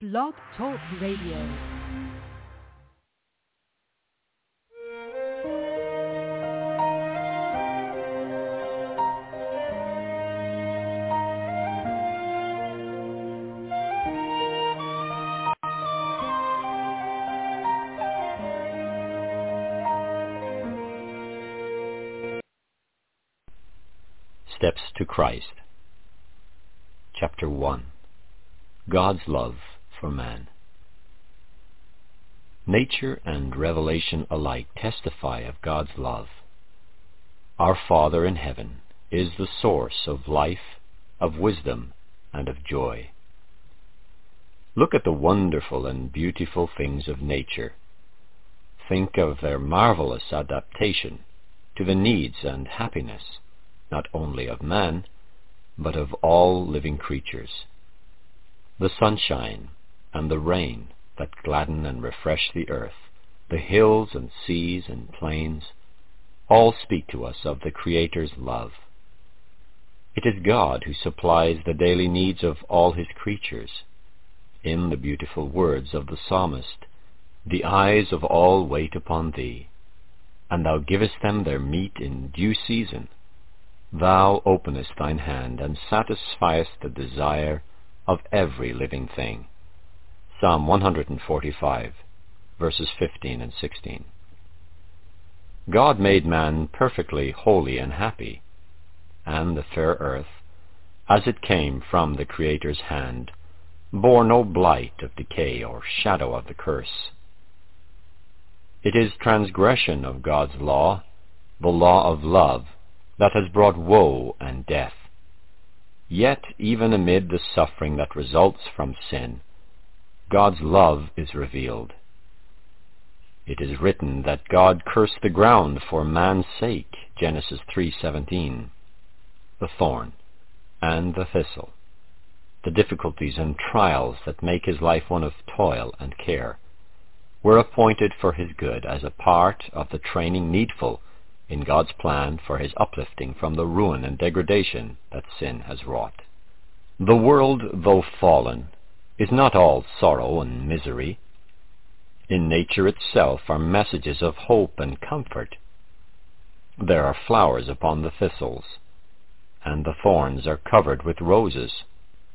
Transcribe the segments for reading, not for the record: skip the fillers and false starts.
Blog Talk Radio. Steps to Christ. Chapter 1. God's Love for Man. Nature and revelation alike testify of God's love. Our Father in heaven is the source of life, of wisdom, and of joy. Look at the wonderful and beautiful things of nature. Think of their marvelous adaptation to the needs and happiness not only of man, but of all living creatures. The sunshine and the rain that gladden and refresh the earth, the hills and seas and plains, all speak to us of the Creator's love. It is God who supplies the daily needs of all His creatures. In the beautiful words of the psalmist, "The eyes of all wait upon Thee, and Thou givest them their meat in due season. Thou openest Thine hand and satisfiest the desire of every living thing." Psalm 145, verses 15 and 16. God made man perfectly holy and happy, and the fair earth, as it came from the Creator's hand, bore no blight of decay or shadow of the curse. It is transgression of God's law, the law of love, that has brought woe and death. Yet, even amid the suffering that results from sin, God's love is revealed. It is written that God cursed the ground for man's sake, Genesis 3:17. The thorn and the thistle, the difficulties and trials that make his life one of toil and care, were appointed for his good as a part of the training needful in God's plan for his uplifting from the ruin and degradation that sin has wrought. The world, though fallen, is not all sorrow and misery. In nature itself are messages of hope and comfort. There are flowers upon the thistles, and the thorns are covered with roses.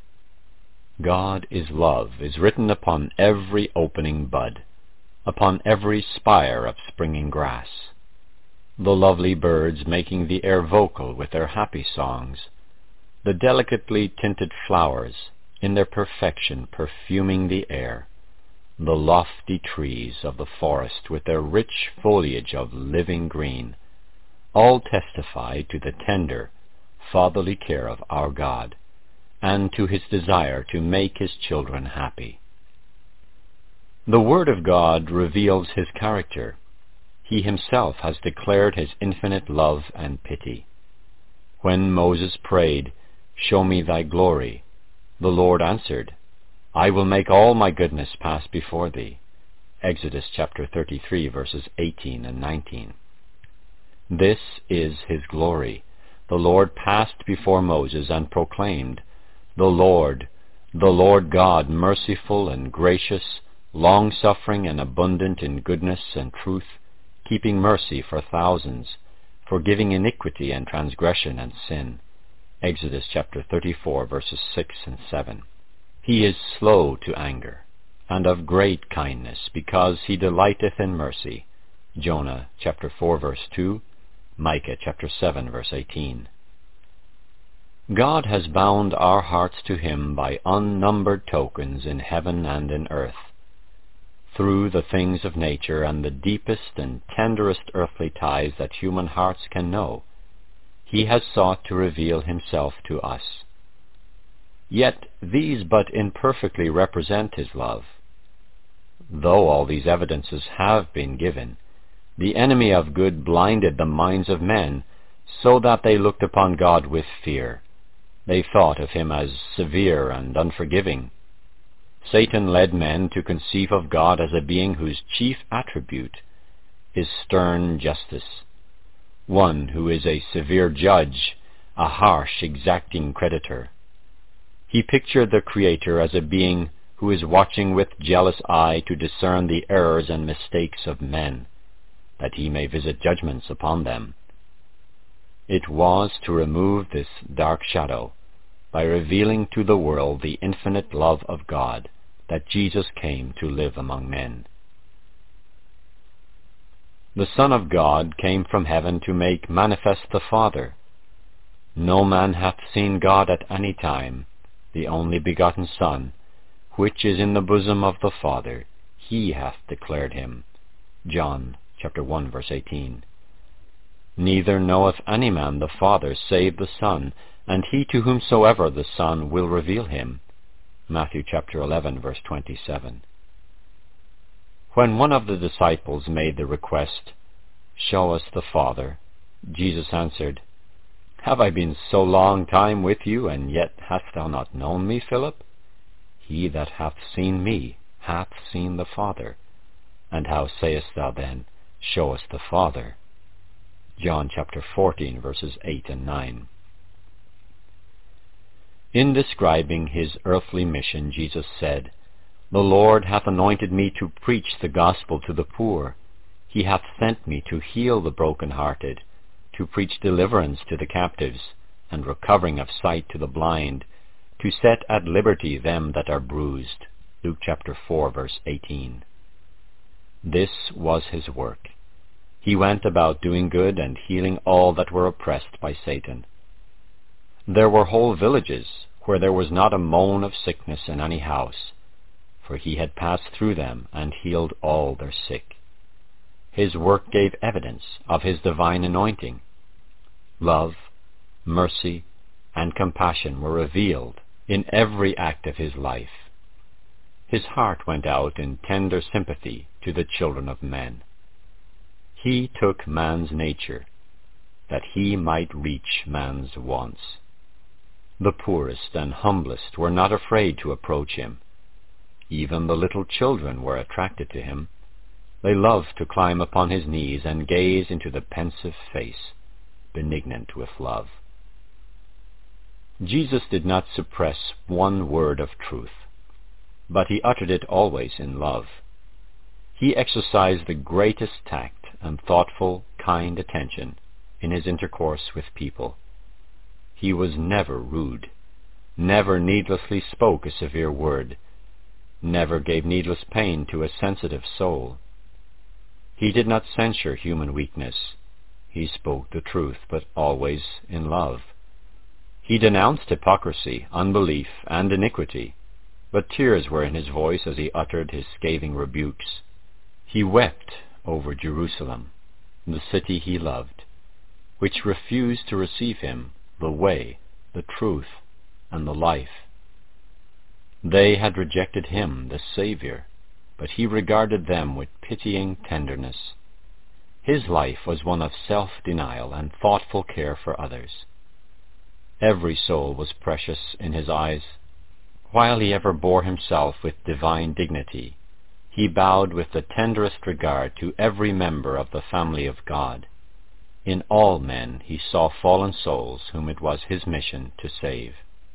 God is love is written upon every opening bud, upon every spire of springing grass. The lovely birds making the air vocal with their happy songs, the delicately tinted flowers in their perfection perfuming the air, the lofty trees of the forest with their rich foliage of living green, all testify to the tender, fatherly care of our God, and to His desire to make His children happy. The Word of God reveals His character. He Himself has declared His infinite love and pity. When Moses prayed, "Show me Thy glory," the Lord answered, "I will make all my goodness pass before thee." Exodus chapter 33, verses 18 and 19. This is His glory. The Lord passed before Moses and proclaimed, the Lord God, merciful and gracious, long-suffering and abundant in goodness and truth, keeping mercy for thousands, forgiving iniquity and transgression and sin." Exodus chapter 34, verses 6 and 7. He is slow to anger, and of great kindness, because He delighteth in mercy. Jonah chapter 4, verse 2, Micah chapter 7, verse 18. God has bound our hearts to Him by unnumbered tokens in heaven and in earth. Through the things of nature and the deepest and tenderest earthly ties that human hearts can know, He has sought to reveal Himself to us. Yet these but imperfectly represent His love. Though all these evidences have been given, the enemy of good blinded the minds of men so that they looked upon God with fear. They thought of Him as severe and unforgiving. Satan led men to conceive of God as a being whose chief attribute is stern justice, one who is a severe judge, a harsh, exacting creditor. He pictured the Creator as a being who is watching with jealous eye to discern the errors and mistakes of men, that he may visit judgments upon them. It was to remove this dark shadow by revealing to the world the infinite love of God that Jesus came to live among men. The Son of God came from heaven to make manifest the Father. No man hath seen God at any time, the only begotten Son, which is in the bosom of the Father, he hath declared him. John chapter 1, verse 18. Neither knoweth any man the Father save the Son, and he to whomsoever the Son will reveal him. Matthew chapter 11, verse 27. When one of the disciples made the request, "Show us the Father," Jesus answered, "Have I been so long time with you, and yet hast thou not known me, Philip? He that hath seen me hath seen the Father. And how sayest thou then, Show us the Father?" John chapter 14, verses 8 and 9. In describing his earthly mission, Jesus said, "The Lord hath anointed me to preach the gospel to the poor. He hath sent me to heal the broken-hearted, to preach deliverance to the captives, and recovering of sight to the blind, to set at liberty them that are bruised." Luke chapter 4, verse 18. This was his work. He went about doing good and healing all that were oppressed by Satan. There were whole villages where there was not a moan of sickness in any house, for he had passed through them and healed all their sick. His work gave evidence of his divine anointing. Love, mercy, and compassion were revealed in every act of his life. His heart went out in tender sympathy to the children of men. He took man's nature, that he might reach man's wants. The poorest and humblest were not afraid to approach him. Even the little children were attracted to him. They loved to climb upon his knees and gaze into the pensive face, benignant with love. Jesus did not suppress one word of truth, but he uttered it always in love. He exercised the greatest tact and thoughtful, kind attention in his intercourse with people. He was never rude, never needlessly spoke a severe word, never gave needless pain to a sensitive soul. He did not censure human weakness. He spoke the truth, but always in love. He denounced hypocrisy, unbelief, and iniquity, but tears were in his voice as he uttered his scathing rebukes. He wept over Jerusalem, the city he loved, which refused to receive him, the way, the truth, and the life. They had rejected him, the Savior, but he regarded them with pitying tenderness. His life was one of self-denial and thoughtful care for others. Every soul was precious in his eyes. While he ever bore himself with divine dignity, he bowed with the tenderest regard to every member of the family of God. In all men he saw fallen souls whom it was his mission to save.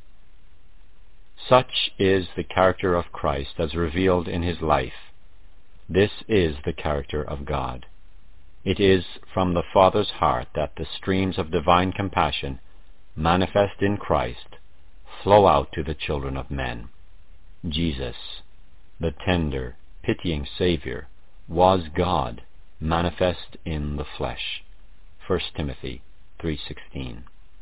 Such is the character of Christ as revealed in his life. This is the character of God. It is from the Father's heart that the streams of divine compassion, manifest in Christ, flow out to the children of men. Jesus, the tender, pitying Savior, was God, manifest in the flesh. 1 Timothy 3:16.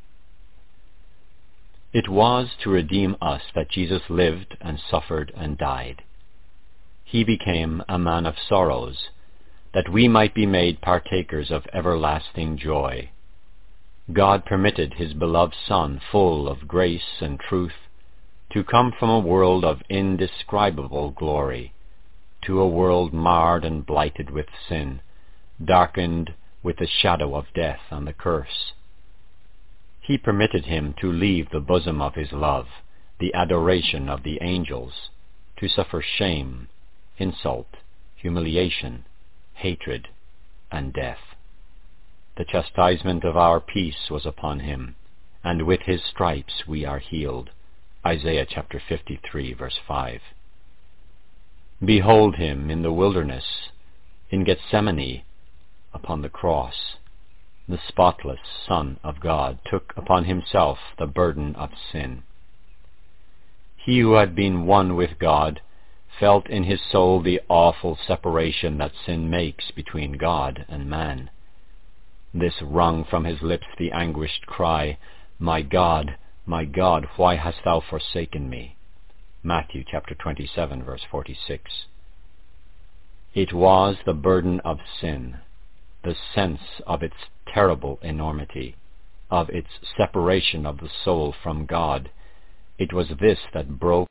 It was to redeem us that Jesus lived and suffered and died. He became a man of sorrows, that we might be made partakers of everlasting joy. God permitted his beloved Son, full of grace and truth, to come from a world of indescribable glory to a world marred and blighted with sin, darkened with the shadow of death and the curse. He permitted him to leave the bosom of his love, the adoration of the angels, to suffer shame, insult, humiliation, hatred, and death. The chastisement of our peace was upon him, and with his stripes we are healed. Isaiah chapter 53, verse 5. Behold him in the wilderness, in Gethsemane, upon the cross. The spotless Son of God took upon himself the burden of sin. He who had been one with God felt in his soul the awful separation that sin makes between God and man. This wrung from his lips the anguished cry, my God, why hast thou forsaken me?" Matthew chapter 27, verse 46. It was the burden of sin, the sense of its terrible enormity, of its separation of the soul from God. It was this that broke.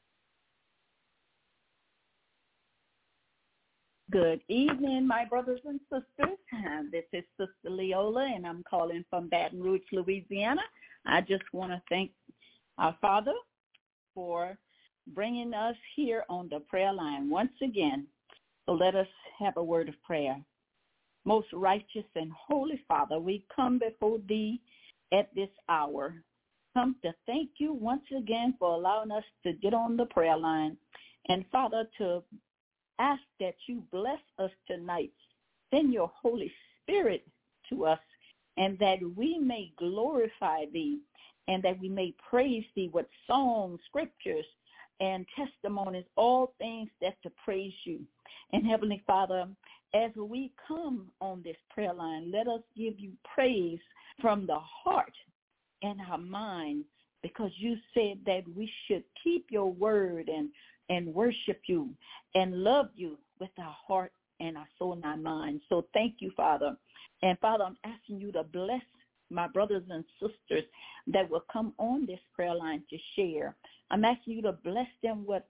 Good evening, my brothers and sisters. This is Sister Leola, and I'm calling from Baton Rouge, Louisiana. I just want to thank our Father for bringing us here on the prayer line once again. So let us have a word of prayer. Most righteous and holy Father, we come before Thee at this hour. Come to thank You once again for allowing us to get on the prayer line. And Father, to ask that You bless us tonight. Send Your Holy Spirit to us, and that we may glorify Thee, and that we may praise Thee with songs, scriptures, and testimonies, all things that to praise You. And Heavenly Father, as we come on this prayer line, let us give You praise from the heart and our mind, because You said that we should keep Your word and worship You and love You with our heart and our soul and our mind. So thank You, Father. And Father, I'm asking You to bless my brothers and sisters that will come on this prayer line to share. I'm asking You to bless them with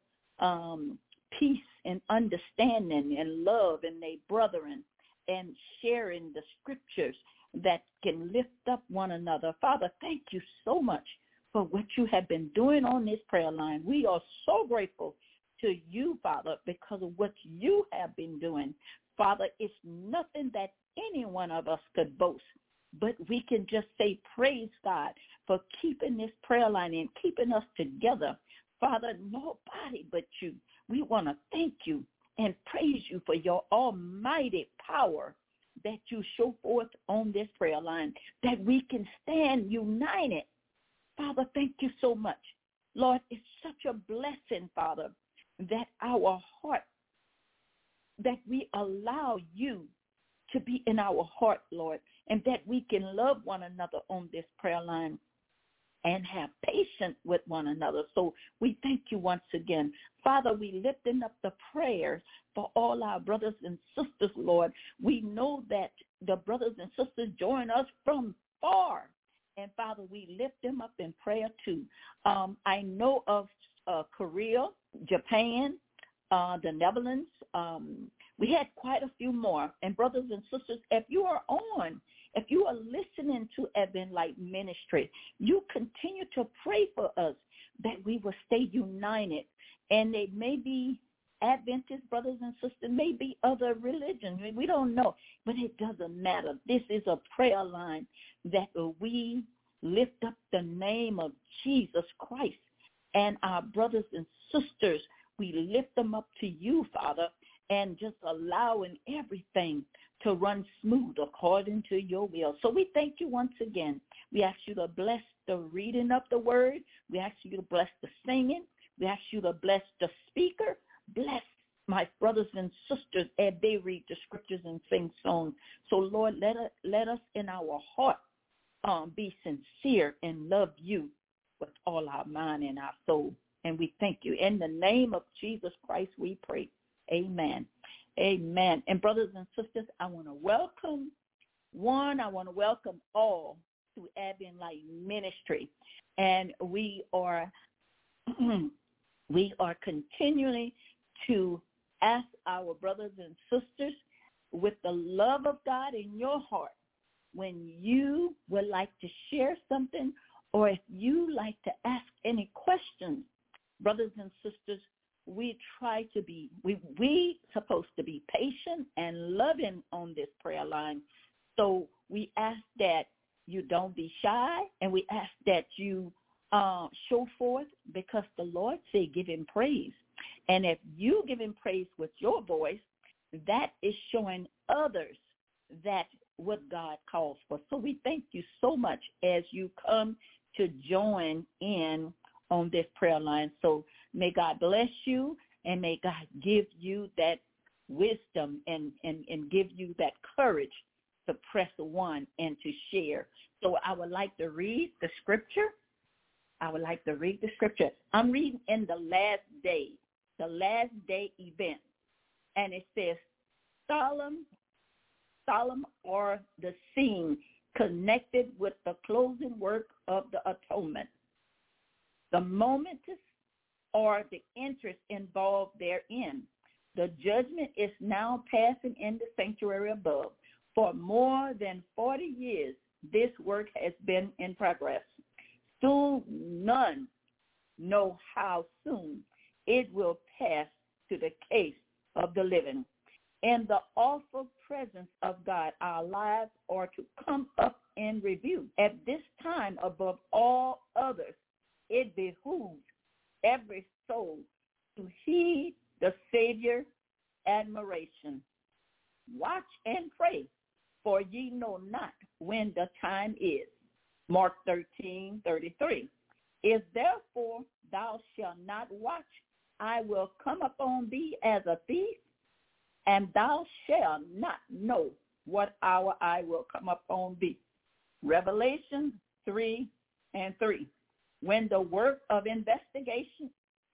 peace and understanding and love in their brethren, and sharing the scriptures that can lift up one another. Father, thank You so much for what You have been doing on this prayer line. We are so grateful to You, Father, because of what You have been doing. Father, it's nothing that any one of us could boast, but we can just say praise God for keeping this prayer line and keeping us together. Father, nobody but You. We want to thank You and praise You for Your almighty power that You show forth on this prayer line, that we can stand united. Father, thank You so much. Lord, it's such a blessing, Father, that our heart, that we allow You to be in our heart, Lord, and that we can love one another on this prayer line and have patience with one another. So we thank You once again. Father, we lifting up the prayers for all our brothers and sisters, Lord. We know that the brothers and sisters join us from far. And Father, we lift them up in prayer too. I know of Korea, Japan, the Netherlands. We had quite a few more. And brothers and sisters, if you are listening to Advent Light Ministry, you continue to pray for us that we will stay united. And they may be Adventist brothers and sisters, may be other religions. We don't know, but it doesn't matter. This is a prayer line that we lift up the name of Jesus Christ. And our brothers and sisters, we lift them up to You, Father, and just allowing everything to run smooth according to Your will. So we thank You once again. We ask You to bless the reading of the word. We ask You to bless the singing. We ask You to bless the speaker. Bless my brothers and sisters as they read the scriptures and sing songs. So, Lord, let us in our heart be sincere and love You with all our mind and our soul. And we thank You. In the name of Jesus Christ we pray. Amen. Amen. And brothers and sisters, I want to welcome all to Advent Light Ministry. And we are continually to ask our brothers and sisters, with the love of God in your heart, when you would like to share something, or if you like to ask any questions, brothers and sisters, we supposed to be patient and loving on this prayer line. So we ask that you don't be shy, and we ask that you show forth, because the Lord said give Him praise. And if you give him praise with your voice, that is showing others that what God calls for. So we thank you so much as you come to join in on this prayer line. So may God bless you, and may God give you that wisdom and give you that courage to press one and to share. So I would like to read the scripture. I'm reading in the last day event. And it says, solemn or the scene connected with the closing work of the atonement. The momentous or the interest involved therein. The judgment is now passing in the sanctuary above. For more than 40 years, this work has been in progress. Still none know how soon it will pass to the case of the living. In the awful presence of God, our lives are to come up in review. At this time, above all others, it behooves every soul to heed the Savior's admiration. Watch and pray, for ye know not when the time is. Mark 13:33. If therefore thou shalt not watch, I will come upon thee as a thief, and thou shalt not know what hour I will come upon thee. Revelation 3:3. When the work of investigated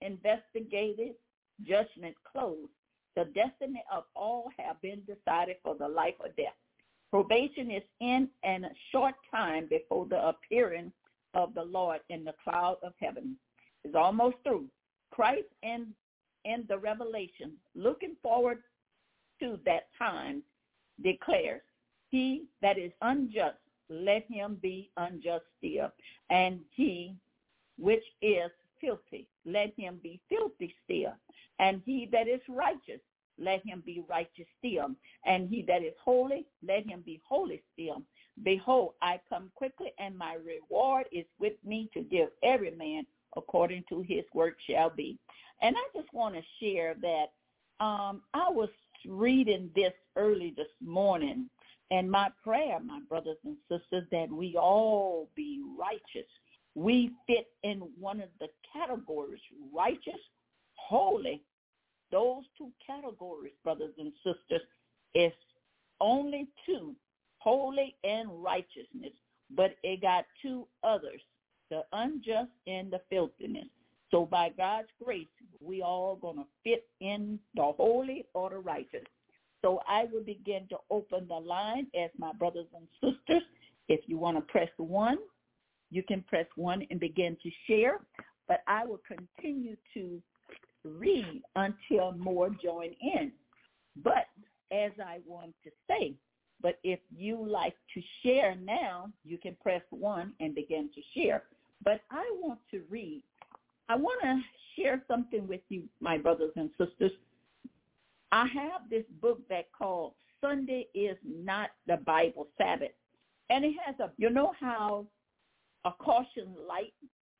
judgment closed, the destiny of all have been decided for the life or death. Probation is in and a short time before the appearing of the Lord in the cloud of heaven. It's almost through. Christ in the Revelation, looking forward to that time, declares, he that is unjust, let him be unjust still. And he which is filthy, let him be filthy still. And he that is righteous, let him be righteous still. And he that is holy, let him be holy still. Behold, I come quickly, and my reward is with me to give every man according to his work shall be. And I just want to share that I was reading this early this morning, and my prayer, my brothers and sisters, that we all be righteous. We fit in one of the categories, righteous, holy. Those two categories, brothers and sisters, is only two, holy and righteousness, but it got two others, the unjust and the filthiness. So by God's grace, we all going to fit in the holy or the righteous. So I will begin to open the line as my brothers and sisters. If you want to press 1, you can press 1 and begin to share. But I will continue to read until more join in. But as I want to say, but if you like to share now, you can press 1 and begin to share. But I want to read. I want to share something with you, my brothers and sisters. I have this book that called Sunday is Not the Bible Sabbath. And it has you know how a caution light,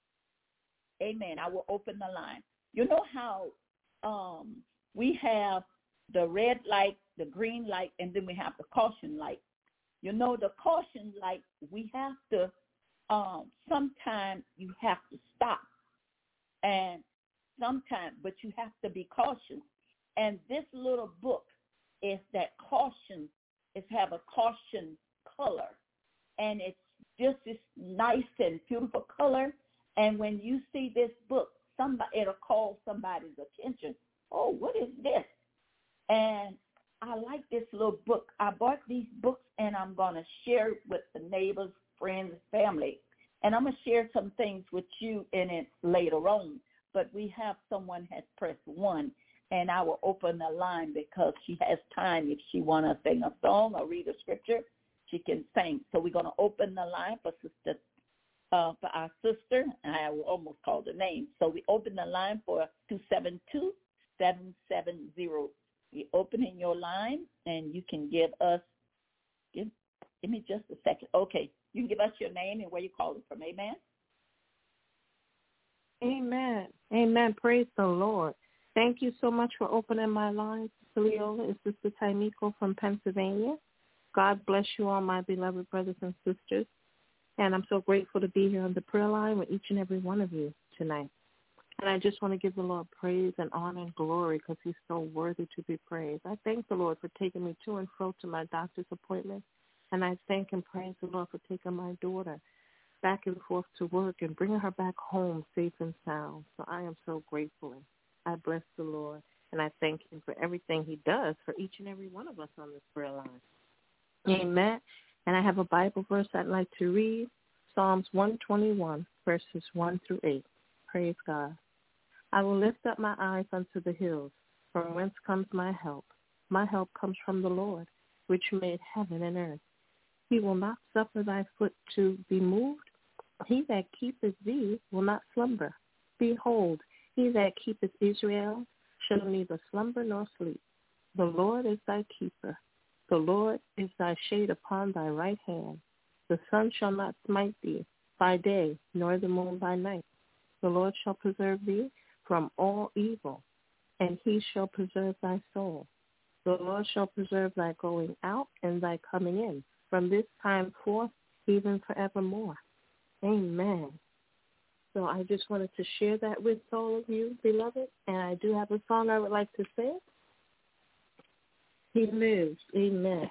amen, I will open the line. You know how we have the red light, the green light, and then we have the caution light. You know, the caution light, we have to, sometimes you have to stop. And sometimes, but you have to be cautious. And this little book is that caution, it have a caution color. And it's just this nice and beautiful color. And when you see this book, it'll call somebody's attention. Oh, what is this? And I like this little book. I bought these books, and I'm going to share it with the neighbors, friends, family. And I'm going to share some things with you in it later on. But we have someone has pressed 1, and I will open the line because she has time. If she want to sing a song or read a scripture, she can sing. So we're going to open the line for our sister, and I will almost call the name. So we open the line for 272-770. We're opening your line, and you can give us, give me just a second. Okay, you can give us your name and where you calling from. Amen? Amen. Amen. Praise the Lord. Thank you so much for opening my line, Sister Leola and Sister Taimiko from Pennsylvania. God bless you all, my beloved brothers and sisters. And I'm so grateful to be here on the prayer line with each and every one of you tonight. And I just want to give the Lord praise and honor and glory because he's so worthy to be praised. I thank the Lord for taking me to and fro to my doctor's appointment. And I thank and praise the Lord for taking my daughter back and forth to work and bringing her back home safe and sound. So I am so grateful. I bless the Lord. And I thank him for everything he does for each and every one of us on this prayer line. Amen. And I have a Bible verse I'd like to read, Psalms 121, verses 1 through 8. Praise God. I will lift up my eyes unto the hills, from whence comes my help. My help comes from the Lord, which made heaven and earth. He will not suffer thy foot to be moved. He that keepeth thee will not slumber. Behold, he that keepeth Israel shall neither slumber nor sleep. The Lord is thy keeper. The Lord is thy shade upon thy right hand. The sun shall not smite thee by day, nor the moon by night. The Lord shall preserve thee from all evil, and he shall preserve thy soul. The Lord shall preserve thy going out and thy coming in, from this time forth even forevermore. Amen. So I just wanted to share that with all of you, beloved, and I do have a song I would like to sing. He lives. Amen.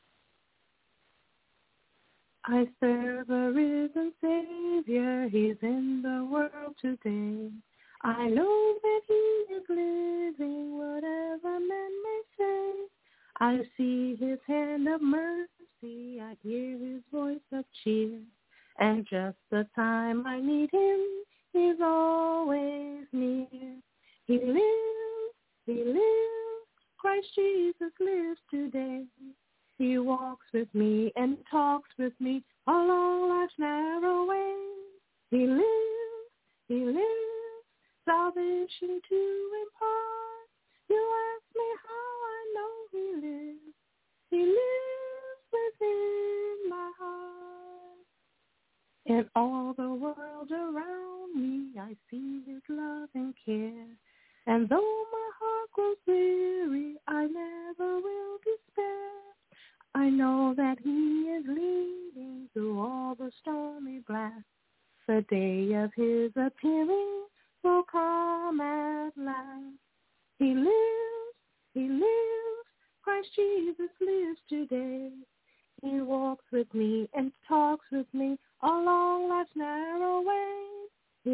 I serve a risen Savior. He's in the world today. I know that he is living, whatever men may say. I see his hand of mercy. I hear his voice of cheer. And just the time I need him, he's always near. He lives. He lives. Christ Jesus lives today. He walks with me and talks with me along life's narrow way. He lives. He lives. Salvation to impart. You ask me how I know he lives. He lives within my heart. In all the world around me, I see his love and care. And though my heart grows weary, I never will despair. I know that he is leading through all the stormy blasts. The day of his appearing will come at last. He lives, he lives, Christ Jesus lives today. He walks with me and talks with me along life's narrow way. He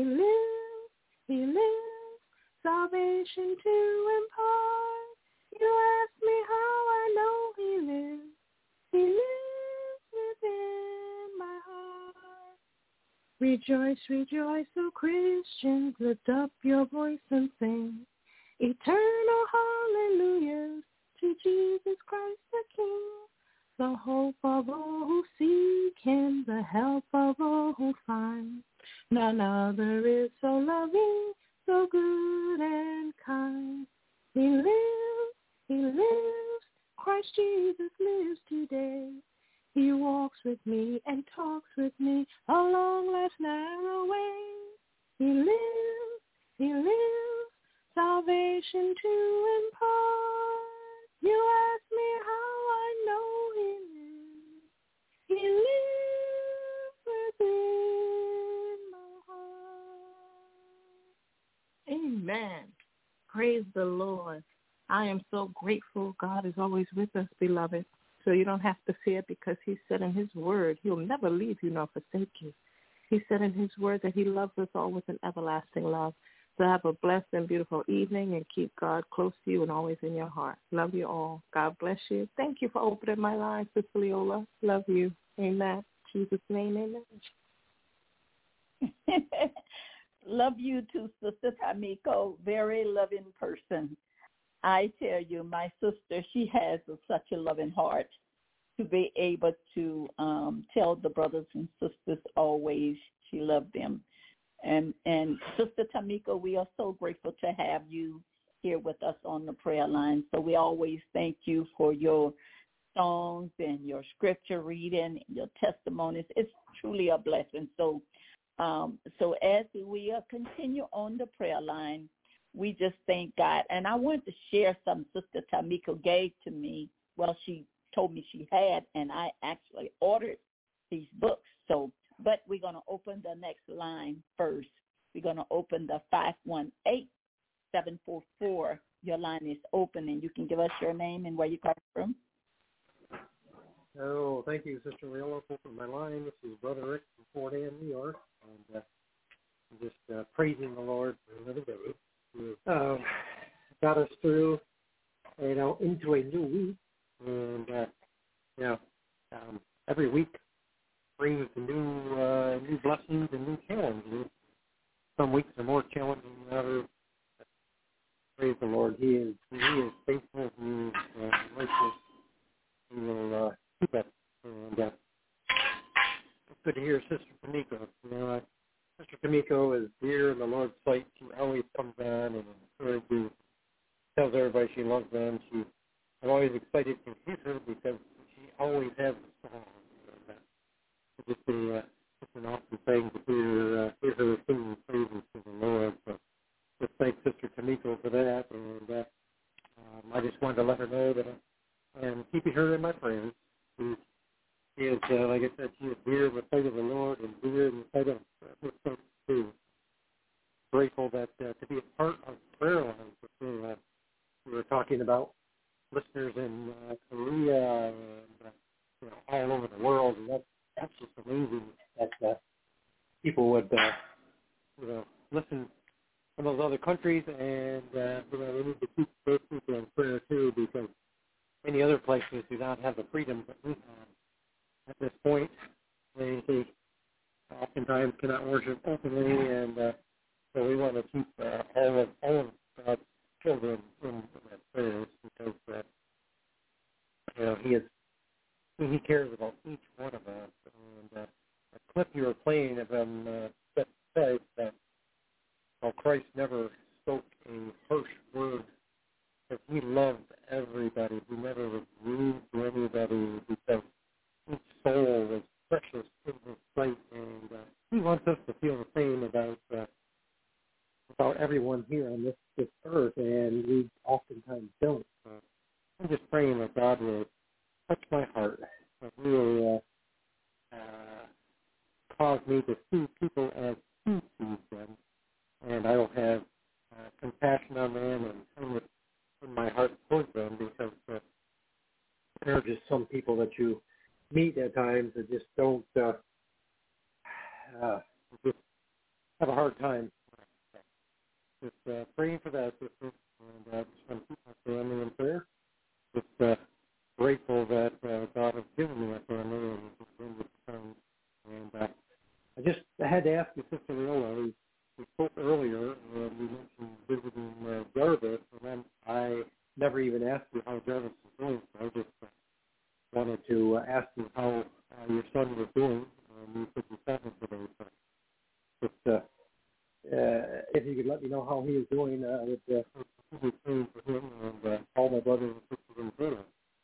lives, salvation to impart. You ask me how I know he lives. He lives within my heart. Rejoice, rejoice, O Christians, lift up your voice and sing. Eternal hallelujahs to Jesus Christ the King. The hope of all who seek him, the help of all who find. None other is so loving, so good and kind. He lives, Christ Jesus lives today. He walks with me and talks with me along life's narrow way. He lives, salvation to impart. You ask me how I know he lives. He lives within my heart. Amen. Praise the Lord. I am so grateful. God is always with us, beloved. So you don't have to fear because he said in his word, he'll never leave you nor forsake you. He said in his word that he loves us all with an everlasting love. So have a blessed and beautiful evening and keep God close to you and always in your heart. Love you all. God bless you. Thank you for opening my line, Sister Leola. Love you. Amen. In Jesus' name, amen. Love you too, Sister Taimiko. Very loving person. I tell you, my sister, she has such a loving heart to be able to tell the brothers and sisters always she loved them. And Sister Taimiko, we are so grateful to have you here with us on the prayer line. So we always thank you for your songs and your scripture reading, your testimonies. It's truly a blessing. So as we continue on the prayer line, we just thank God. And I wanted to share something Sister Tamiko gave to me. Well, she told me she had, and I actually ordered these books. So, but we're going to open the next line first. We're going to open the 518-744. Your line is open, and you can give us your name and where you come from. Oh, thank you, Sister Leola, for my line. This is Brother Rick from Fort Ann, New York, and I'm just praising the Lord for another day. Got us through, into a new week, and every week brings new blessings and new challenges. Some weeks are more challenging than others. Praise the Lord. He is faithful. He is righteous. He will keep us. And it's good to hear Sister Tamiko. Sister Tamiko is dear in the Lord's sight. She always comes on and encourages, tells everybody she loves them. I'm always excited to hear her because she always has a song. It's an awesome thing to hear her singing praises to the Lord. So just thank Sister Tamiko for that. And I just wanted to let her know that I am keeping her in my prayers. She is, like I said, she is dear in the sight of the Lord and dear in the sight of her folks too. Grateful that to be a part of prayer lines. We were talking about listeners in Korea and all over the world, and that's just amazing that people would listen from those other countries, and we need to keep those people in prayer too, because many other places do not have the freedom that we have at this point. They oftentimes cannot worship openly, and so we want to keep all of God's children in our prayers, because He cares about each one of us. And a clip you were playing of him says that how Christ never spoke a harsh word, that He loved everybody. He never was rude to anybody, because each soul was precious in His sight, and He wants us to feel the same about everyone here on this earth, and we oftentimes don't. I'm just praying that God will touch my heart, that He will cause me to see people as He sees them, and I will have compassion on them and kindness in my heart towards them, because there are just some people that you meet at times that just don't just have a hard time. Just praying for that, sister, and just want to keep my family in prayer. Just grateful that God has given me a family and and I had to ask you, Sister Leola, we spoke earlier, and we mentioned visiting Jarvis, and I never even asked you how Jarvis was doing, so I just wanted to ask you how your son was doing. You said you sent him today, so just if you could let me know how he is doing, I would be praying for him and all my brothers and sisters in prayer.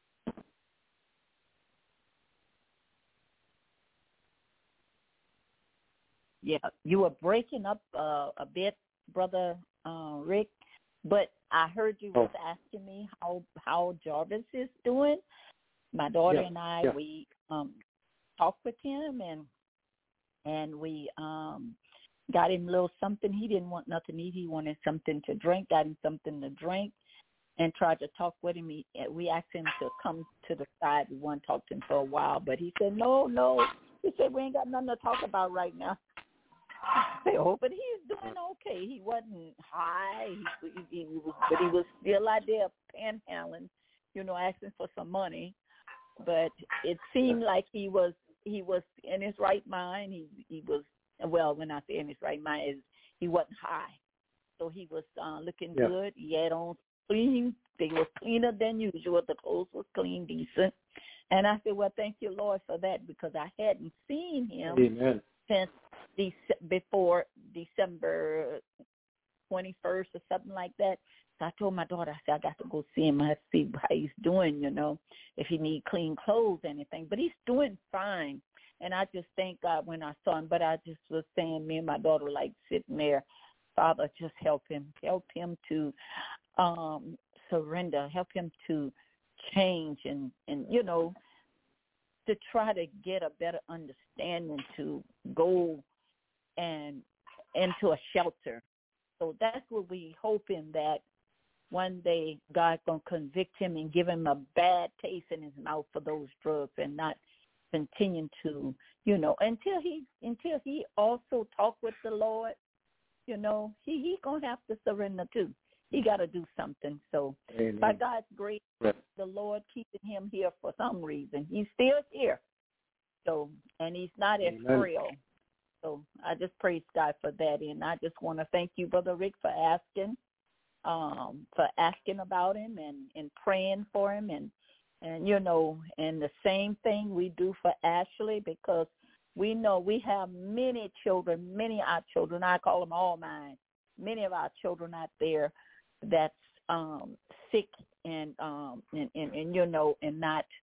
Yeah, you were breaking up a bit, Brother Rick, but I heard you was asking me how Jarvis is doing. My daughter and I, we talked with him, and we got him a little something. He didn't want nothing to eat. He wanted something to drink. Got him something to drink, and tried to talk with him. We asked him to come to the side. We wanted to talk to him for a while, but he said, no. He said, we ain't got nothing to talk about right now. I said, but he's doing okay. He wasn't high, but he was still out there panhandling, asking for some money. But it seemed like he was in his right mind. He was, well, when I say in his right mind, he wasn't high. So he was looking good. He had on clean. They were cleaner than usual. The clothes was clean, decent. And I said, well, thank you, Lord, for that, because I hadn't seen him since before December 21st or something like that. So I told my daughter, I said, I got to go see him. I have to see how he's doing, if he need clean clothes, anything. But he's doing fine. And I just thank God when I saw him. But I just was saying, me and my daughter were like sitting there Father, just help him. Help him to surrender. Help him to change and to try to get a better understanding to go and into a shelter. So that's what we hoping, that one day God gonna convict him and give him a bad taste in his mouth for those drugs, and not continue to, until he also talk with the Lord. He gonna have to surrender too. He got to do something. So Amen. By God's grace, the Lord keeping him here for some reason. He's still here. So, and he's not as frail. So I just praise God for that. And I just want to thank you, Brother Rick, for asking about him and praying for him. And the same thing we do for Ashley, because we know we have many of our children, I call them all mine, many of our children out there that's sick and not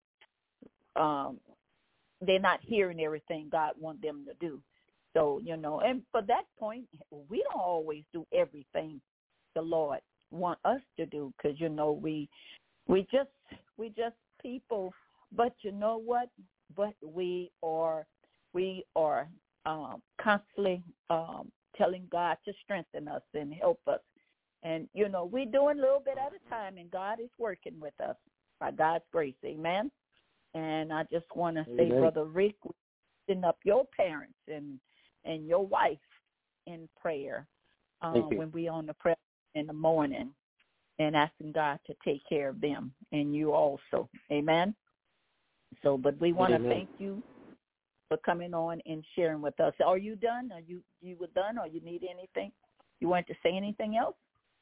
they're not hearing everything God wants them to do. So, and for that point, we don't always do everything the Lord want us to do, because we just people. But you know what? But we are constantly telling God to strengthen us and help us. And, we're doing a little bit at a time, and God is working with us by God's grace. Amen. And I just want to say, Brother Rick, send up your parents and your wife in prayer when we on the prayer in the morning, and asking God to take care of them and you also. Amen. So, but we want to thank you for coming on and sharing with us. Are you done? Are you were done, or you need anything? You want to say anything else?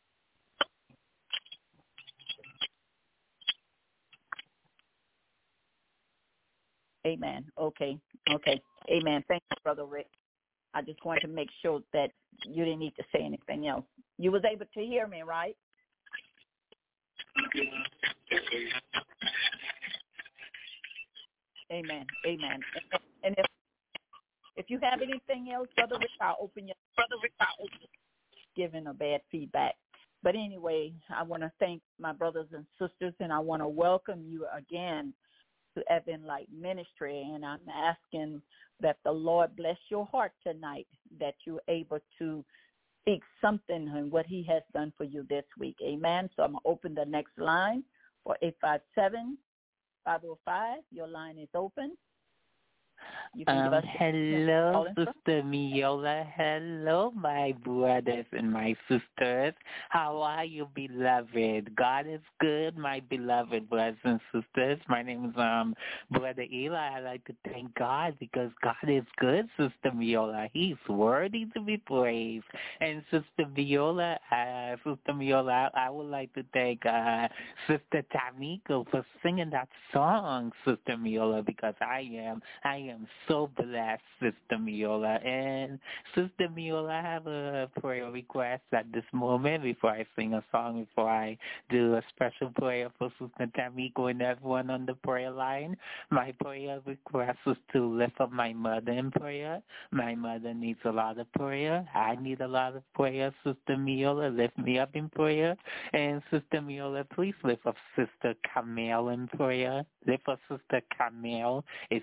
Amen. Okay. Amen. Thank you, Brother Rick. I just wanted to make sure that you didn't need to say anything else. You was able to hear me, right? Amen. And if you have anything else, Brother Rick, I'll open giving a bad feedback. But anyway, I want to thank my brothers and sisters, and I want to welcome you again to Evan Light Ministry. And I'm asking that the Lord bless your heart tonight, that you're able to speak something on what he has done for you this week. Amen. So I'm going to open the next line for 857-505. Your line is open. You can give us hello, Sister Miola. Hello, my brothers and my sisters. How are you, beloved? God is good, my beloved brothers and sisters. My name is Brother Eli. I like to thank God because God is good, Sister Miola. He's worthy to be praised. And Sister Miola, I would like to thank Sister Tamiko for singing that song, Sister Miola, because I am so blessed, Sister Miola. And Sister Miola, I have a prayer request at this moment before I sing a song, before I do a special prayer for Sister Tamiko and everyone on the prayer line. My prayer request is to lift up my mother in prayer. My mother needs a lot of prayer. I need a lot of prayer. Sister Miola, lift me up in prayer. And Sister Miola, please lift up Sister Camille in prayer. Lift up Sister Camille. It's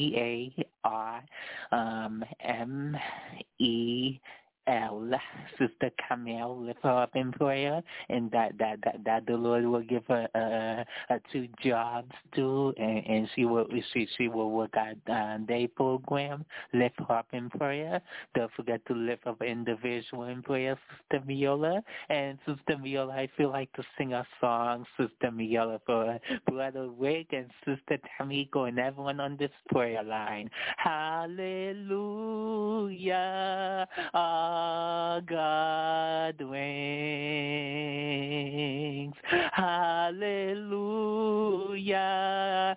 C-A-R-M-E-L. Sister Camille, lift her up in prayer, and that the Lord will give her 2 jobs too, and she will work at day program. Lift her up in prayer. Don't forget to lift up individual in prayer, Sister Miola. And Sister Miola, I feel like to sing a song, Sister Miola, for Brother Rick and Sister Tamiko and everyone on this prayer line. Hallelujah. God reigns. Hallelujah.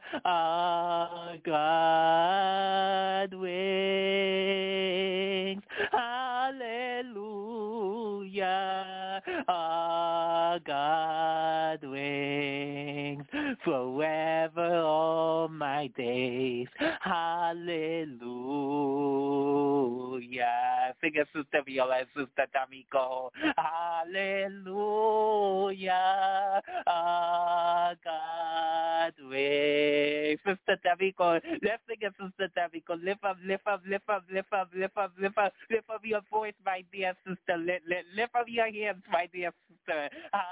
God reigns. Hallelujah. Hallelujah, God wings forever all my days. Hallelujah. Sing it, Sister Viola and Sister Tamiko. Hallelujah, God wings. Sister Tamiko, let's sing it, Sister Tamiko. Lift up your voice, my dear sister. Lift up your hands, my dear sister.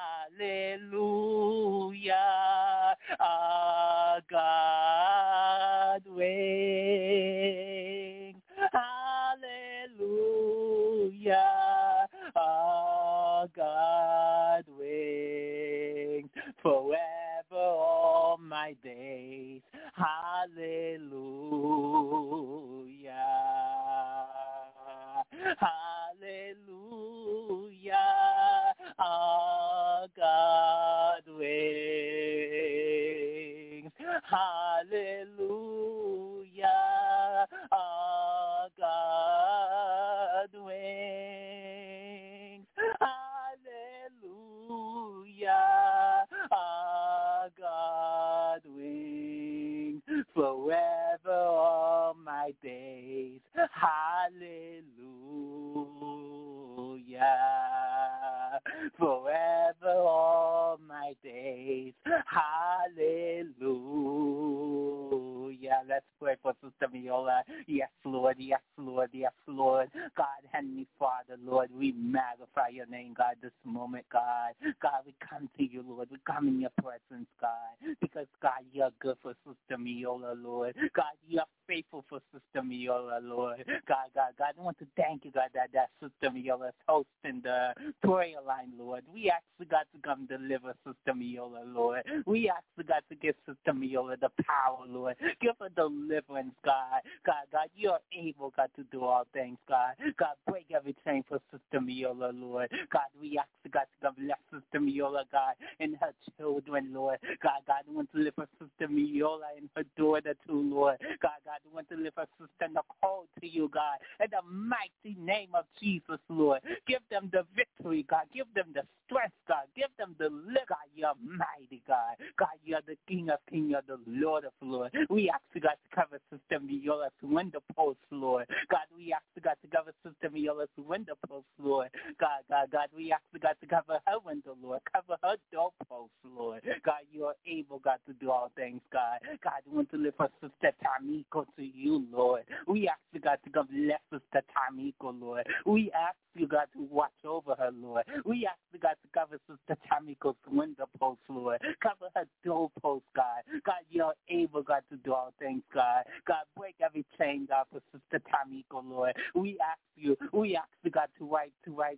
Hallelujah, God wings. Hallelujah, God wings forever all my days. Hallelujah. Hallelujah, God wings. Hallelujah, God wings. Hallelujah, God wings forever all my days. Hallelujah, forever all my days. Hallelujah. Let's pray for Sister Viola. Yes, Lord. Yes, Lord. Yes, Lord. God, Heavenly Father, Lord, we magnify your name, God, this moment, God. God, we come to you, Lord. We come in your presence, God, because, God, you're good for Sister Viola, Lord. God, you're faithful for Sister Viola, Lord. God, I want to thank you, God, that Sister Viola is hosting the prayer line, Lord. We actually got to come deliver Sister Viola, Lord. We actually got to give Sister Viola the power, Lord. Give her deliverance, God. God, you're able, God, to do all things, God. God, break every chain for Sister Viola, Lord. God, we actually got to come bless Sister Viola, God, and her children, Lord. God, I want to lift her Sister Viola and her daughter too, Lord. God, I want to lift her Sister Nicole to you, God, in the mighty name of Jesus, Lord. Give them the victory, God. Give them the strength, God. Give them the live, God. You're mighty, God. God, you're the King of Kings. You're the Lord of Lords. We ask you, God, to cover Sister Viola's window post, Lord. God, we ask you, God, to cover Sister Viola's window post, Lord. God, we ask you, God, to cover her window, Lord. Cover her door post, Lord. God, you're able, God, to do all things, God. God, we want to lift our Sister Tamiko to you, Lord. We ask you, God, to come bless Sister Tamiko, Lord. We ask you, God, to watch over her, Lord. We ask you, God, to cover Sister Tamiko's window post, Lord. Cover her door post, God. God, you're able, God, to do all things, God. God, break every chain, God, for Sister Tamiko, Lord. We ask you, God, to wipe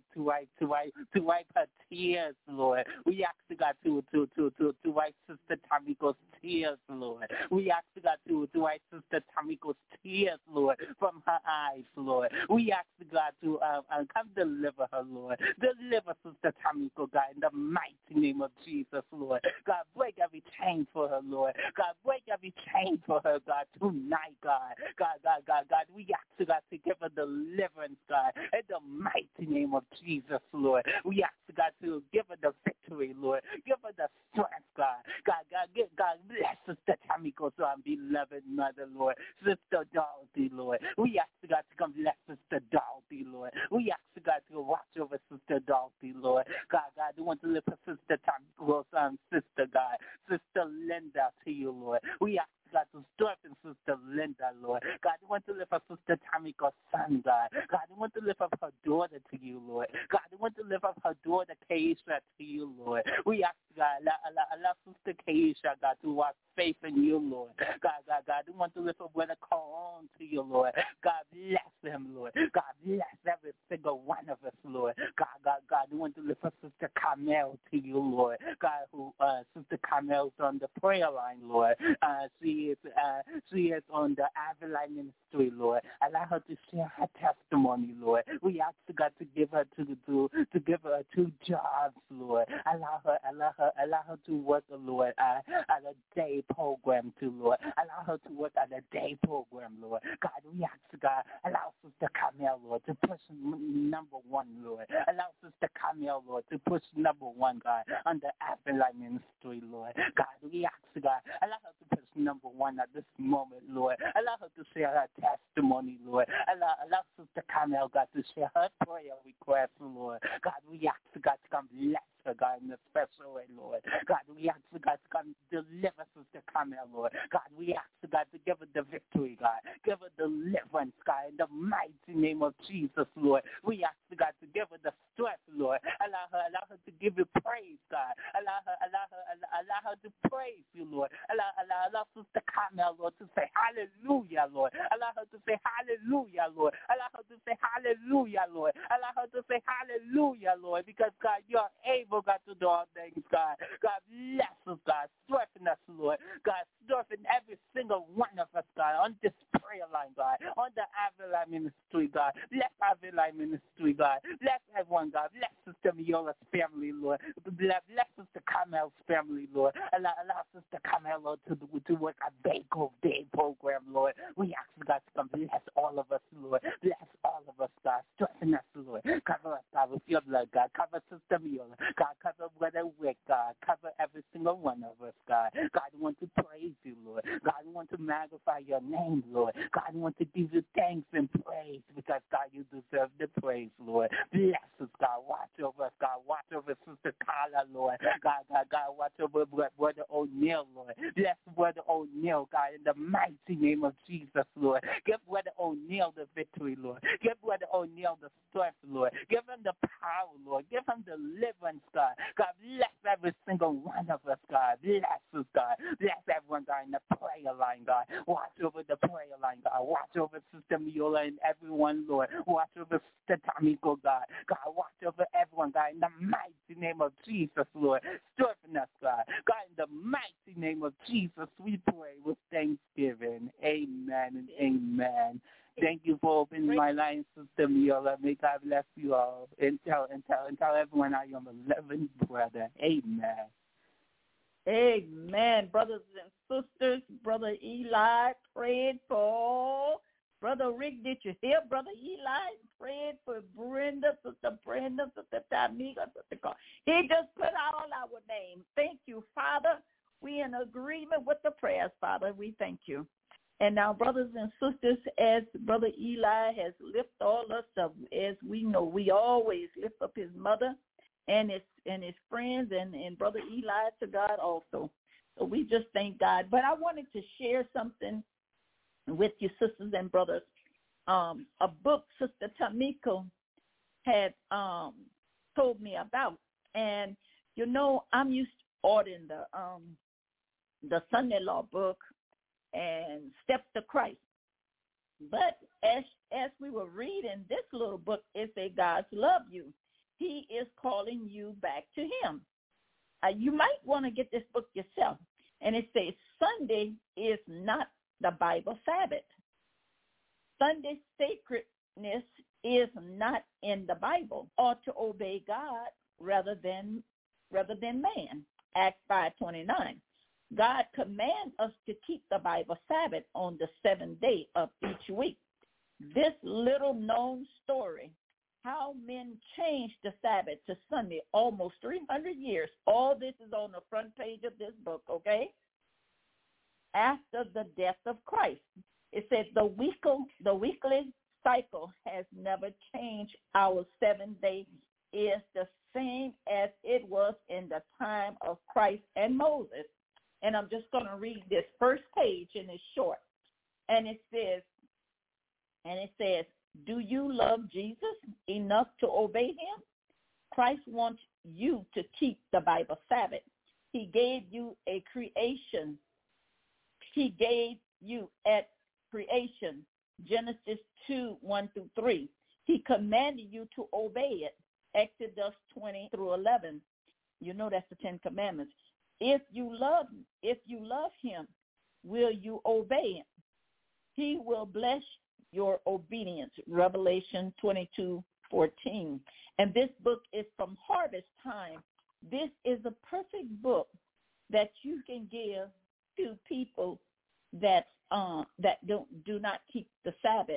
her tears, Lord. We ask you, God, to wipe Sister Tamiko's tears, Lord. We ask you, God, to wipe Sister Tamiko's tears, Lord, from her eyes, Lord. We ask you, God, to come deliver her, Lord. Deliver Sister Tamiko, God, in the mighty name of Jesus, Lord. God, break every chain for her, Lord. God, break every chain for her, God, tonight, God. God, we ask you, God, to give her deliverance, God, in the mighty name of Jesus, Lord. We ask you, God, to give her the victory, Lord. Give her the strength, God. God, bless Sister Tamiko's beloved mother, Lord. Sister Dorothy, Lord. We ask you, God, to come bless Sister Dorothy, Lord. We ask you, God, to watch over Sister Dorothy, Lord. God, we want to lift her Sister Tamiko's sister, God. Sister Linda to you, Lord. We ask God, to strengthen Sister Linda, Lord. God, we want to lift up Sister Tamiko's son, God. God, we want to lift up her daughter to you, Lord. God, we want to lift up her daughter, Keisha, to you, Lord. We ask God, allow Sister Keisha, God, to walk faith in you, Lord. God, we want to lift up Brother Colon to you, Lord. God, bless them, Lord. God, bless every single one of us, Lord. God, we want to lift up Sister Carmel to you, Lord. God, Sister Carmel's on the prayer line, Lord. She is on the Avalon Ministry, Lord. Allow her to share her testimony, Lord. We ask God to give her to give her 2 jobs, Lord. Allow her to work, Lord, at a day program too, Lord. Allow her to work at a day program, Lord. God, we ask God, allow Sister Sister Carmel, Lord, to push number one, Lord. Allow Sister Carmel, Lord, to push number one, God, under Adventist Ministry, Lord. God, we ask, God, allow her to push number one at this moment, Lord. Allow her to share her testimony, Lord. Allow Sister Carmel, God, to share her prayer request, Lord. God, we ask, God, to come bless her, God, in a special way, Lord. God, we ask, God, to come deliver Sister Carmel, Lord. God, we ask, God, to give her the victory, God. Give her deliverance, God, in the mighty name of Jesus, Lord. We ask, God, to give her the strength, Lord. Allow her to give you praise, God. Allow her to praise you, Lord. Allow Sister Carmel, Lord, to say hallelujah, Lord. Allow her to say hallelujah, Lord. Allow her to say hallelujah, Lord. Allow her to say hallelujah, Lord, because, God, you're able, God, to do all things, God. God, bless us, God. Strengthen us, Lord. God, strengthen every single one of us, God, on this prayer line, God, on the Avila Ministry, God. Bless Avila Ministry, God. Bless everyone, God. Bless Sister Miola's family, Lord. Bless Sister Carmel's family, Lord. Allow Sister Carmel, Lord, to work a Bake Off Day program, Lord. We ask, God, to come bless all of us, Lord. Bless all of us, God. Strengthen us, Lord. Cover us, God, with your blood, God. Cover Sister Miola. God, cover Brother Wick, God. Cover every single one of us, God. God, we want to praise you, Lord. God, we want to magnify your name, Lord. God, we want to give you thanks and praise because, God, you deserve the praise, Lord. Bless us, God. Watch over us, God. Watch over Sister Carla, Lord. God, watch over Brother O'Neill, Lord. Bless Brother O'Neill, God, in the mighty name of Jesus, Lord. Give Brother O'Neill the victory, Lord. Give Brother O'Neill the strength, Lord. Give him the power, Lord. Give him deliverance, God. God, bless every single one of us, God. Bless us, God. Bless everyone, God, in the prayer line, God. Watch over the prayer line, God. Watch over Sister Miola and everyone, Lord. Watch over Sister Tamiko, God. God, watch over everyone, God, in the mighty name of Jesus, Lord. Strengthen us, God. God, in the mighty name of Jesus, we pray with thanksgiving. Amen and amen. Thank you for opening my line, Sister Miola. May God bless you all. And tell everyone I am a loving brother. Amen. Amen. Brothers and sisters, Brother Eli prayed for Brother Rick. Did you hear Brother Eli prayed for Brenda, Sister Tamika, Sister Carl. He just put out all our names. Thank you, Father. We in agreement with the prayers, Father. We thank you. And now, brothers and sisters, as Brother Eli has lifted all us up, as we know, we always lift up his mother and his friends and Brother Eli to God also. So we just thank God. But I wanted to share something with you, sisters and brothers. A book Sister Tamiko had told me about. And, you know, I'm used to ordering the Sunday Law book and Steps to Christ. But as we were reading this little book, it said, God's love you. He is calling you back to him. You might want to get this book yourself. And it says, Sunday is not the Bible Sabbath. Sunday sacredness is not in the Bible, or to obey God rather than man. Acts 5:29. God commands us to keep the Bible Sabbath on the seventh day of each week. This little known story, how men changed the Sabbath to Sunday almost 300 years. All this is on the front page of this book, okay? After the death of Christ. It says the weekly cycle has never changed. Our 7th day is the same as it was in the time of Christ and Moses. And I'm just going to read this first page, and it's short. And it says, do you love Jesus enough to obey him? Christ wants you to keep the Bible Sabbath. He gave you a creation. He gave you at creation, Genesis 2:1-3. He commanded you to obey it, Exodus 20-11. You know that's the 10 Commandments. If you love him, will you obey him? He will bless your obedience, Revelation 22:14. And this book is from Harvest Time. This is a perfect book that you can give to people that do not keep the Sabbath,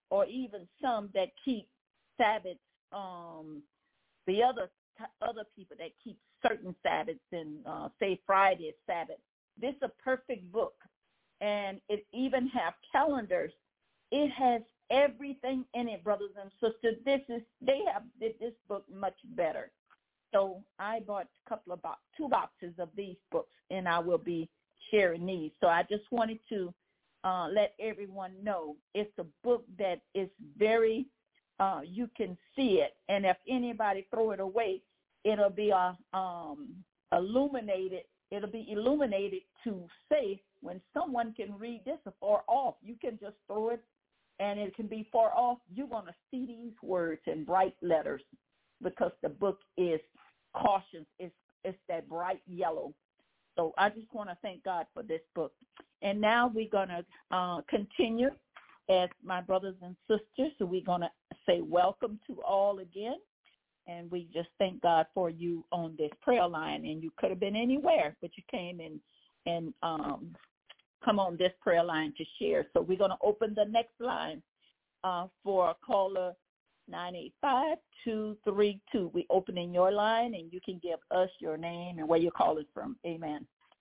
or even some that keep Sabbaths, the other people that keep certain Sabbaths and say Friday is Sabbath. This is a perfect book, and it even have calendars. It has everything in it, brothers and sisters. They have did this book much better. So I bought two boxes of these books, and I will be sharing these. So I just wanted to let everyone know it's a book that is very, you can see it, and if anybody throw it away, it'll be illuminated. It'll be illuminated to say when someone can read this afar off, you can just throw it, and it can be far off. You're going to see these words in bright letters because the book is caution. It's that bright yellow. So I just want to thank God for this book. And now we're going to continue as my brothers and sisters. So we're going to say welcome to all again. And we just thank God for you on this prayer line. And you could have been anywhere, but you came in and come on this prayer line to share. So we're going to open the next line for caller 985-232. We opening your line, and you can give us your name and where you're calling from. Amen.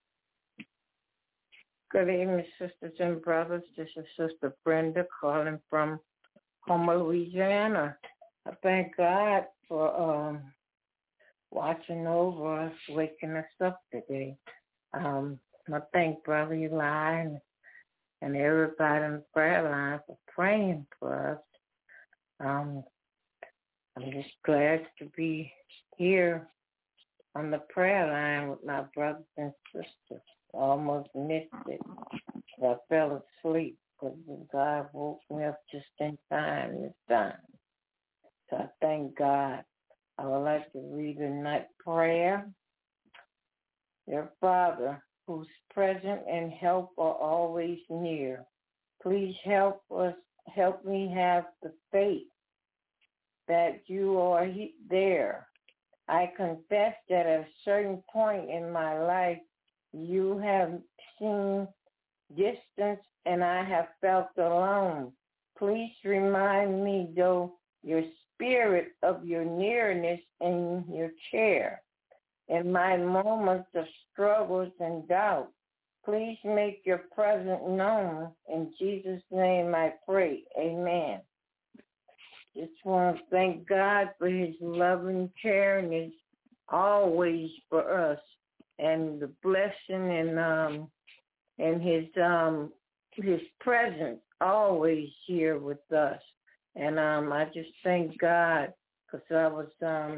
Good evening, sisters and brothers. This is Sister Brenda calling from Houma, Louisiana. I thank God for watching over us, waking us up today. I thank Brother Eli and everybody on the prayer line for praying for us. I'm just glad to be here on the prayer line with my brothers and sisters. I almost missed it. I fell asleep, but God woke me up just in time this time. So I thank God. I would like to read the night prayer. Dear Father, whose presence and help are always near, please help me have the faith that you are there. I confess that at a certain point in my life, you have seen distance and I have felt alone. Please remind me, though, your spirit of your nearness in your chair. In my moments of struggles and doubt, please make your presence known. In Jesus' name I pray. Amen. Just want to thank God for his loving caring always for us, and the blessing and his presence always here with us. And I just thank God because I was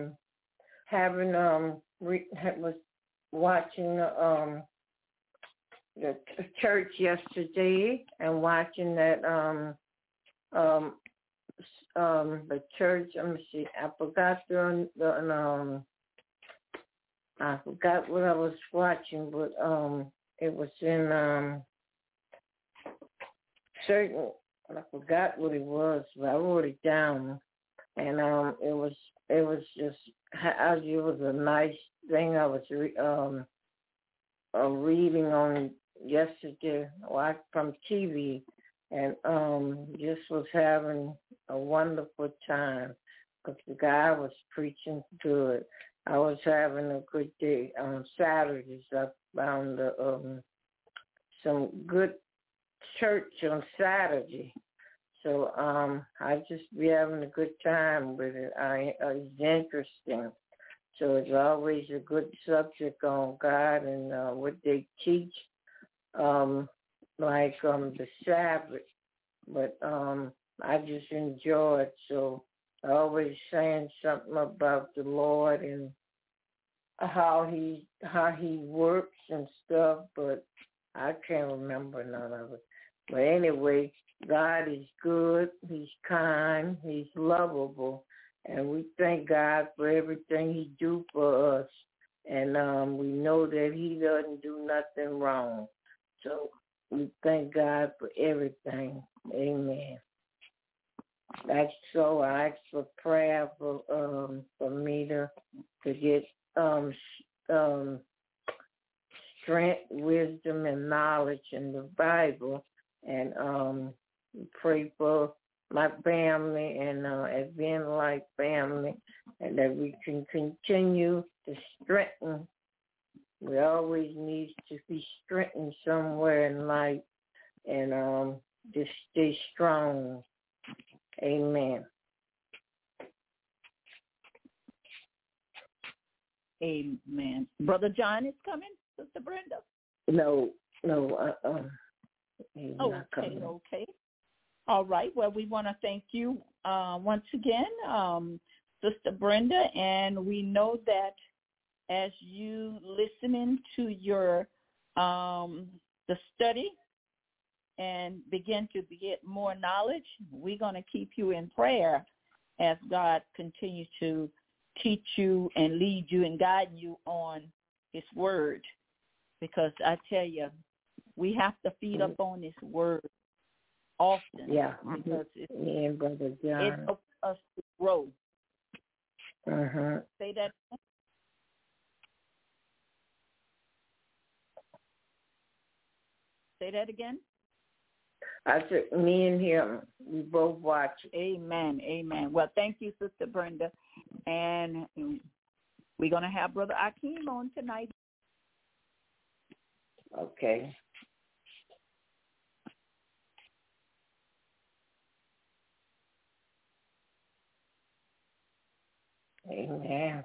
was watching the church yesterday and watching that the church. Let me see. I forgot I forgot what I was watching, but it was in certain. I forgot what it was, but I wrote it down, and it was just it was a nice thing I was reading on yesterday, watched from TV, and just was having a wonderful time because the guy was preaching good. I was having a good day on Saturdays. I found some good church on Saturday. So I just be having a good time with it. It's interesting. So it's always a good subject on God and what they teach, like the Sabbath. But I just enjoy it. So I always saying something about the Lord and how he works and stuff, but I can't remember none of it. But anyway, God is good, he's kind, he's lovable, and we thank God for everything he do for us. And we know that he doesn't do nothing wrong. So we thank God for everything. Amen. That's so I ask for prayer for me to get strength, wisdom, and knowledge in the Bible, and pray for my family and as being like family, and that we can continue to strengthen. We always need to be strengthened somewhere in life, and just stay strong. Amen. Amen. Brother John is coming, Sister Brenda? No. Okay. All right. Well, we want to thank you once again, Sister Brenda, and we know that as you listening to your the study and begin to get more knowledge, we're going to keep you in prayer as God continues to teach you and lead you and guide you on his word. Because I tell you, we have to feed up on this word often. Yeah. Because Brother John. It helps us to grow. Uh-huh. Say that. Say that again. I said, me and him, we both watch. Amen. Well, thank you, Sister Brenda. And we're going to have Brother Akeem on tonight. Okay. Amen.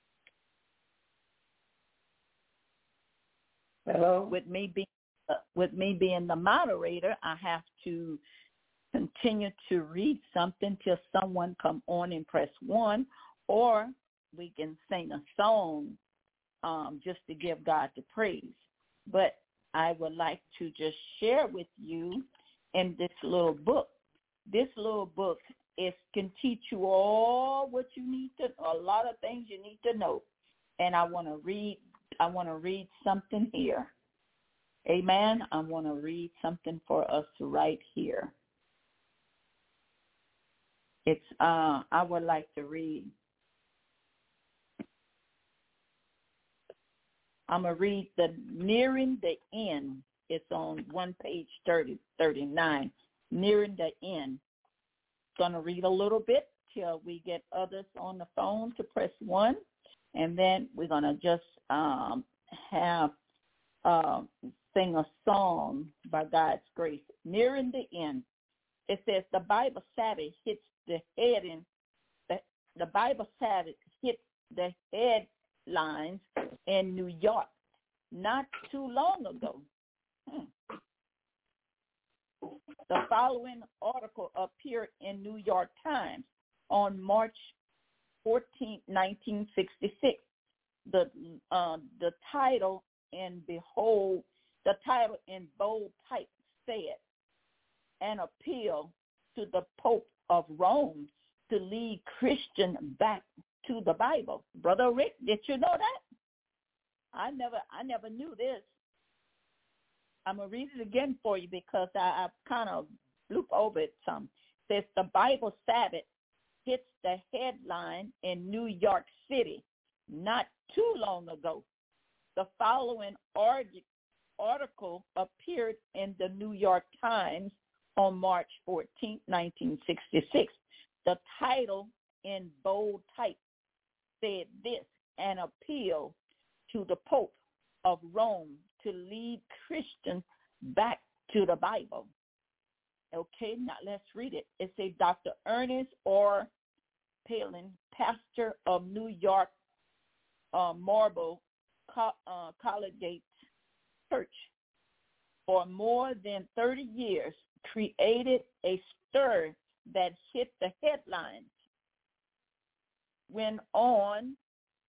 Hello? With me being the moderator, I have to continue to read something till someone come on and press 1, or we can sing a song just to give God the praise. But I would like to just share with you in this little book. This little book can teach you all what you need to, a lot of things you need to know. And I want to read something here. Amen. I want to read something for us right here. It's I would like to read. I'm going to read the Nearing the End. It's on page 39. Nearing the End. Going to read a little bit till we get others on the phone to press 1. And then we're going to just sing a song by God's grace. Nearing the End. It says the Bible Sabbath hits the head in the Bible Sabbath hits the headlines in New York not too long ago. The following article appeared in New York Times on March 14, 1966. The title in bold type said, "An appeal to the Pope of Rome to lead Christian back to the Bible." Brother Rick, did you know that? I never knew this. I'm going to read it again for you because I kind of looped over it some. It says the Bible Sabbath hits the headline in New York City not too long ago. The following article appeared in the New York Times on March 14, 1966. The title in bold type said this: "An appeal to the Pope of Rome to lead Christians back to the Bible." Okay, now let's read it. It says Dr. Ernest R. Palin, pastor of New York Marble Collegiate Church, for more than 30 years created a stir that hit the headlines. When on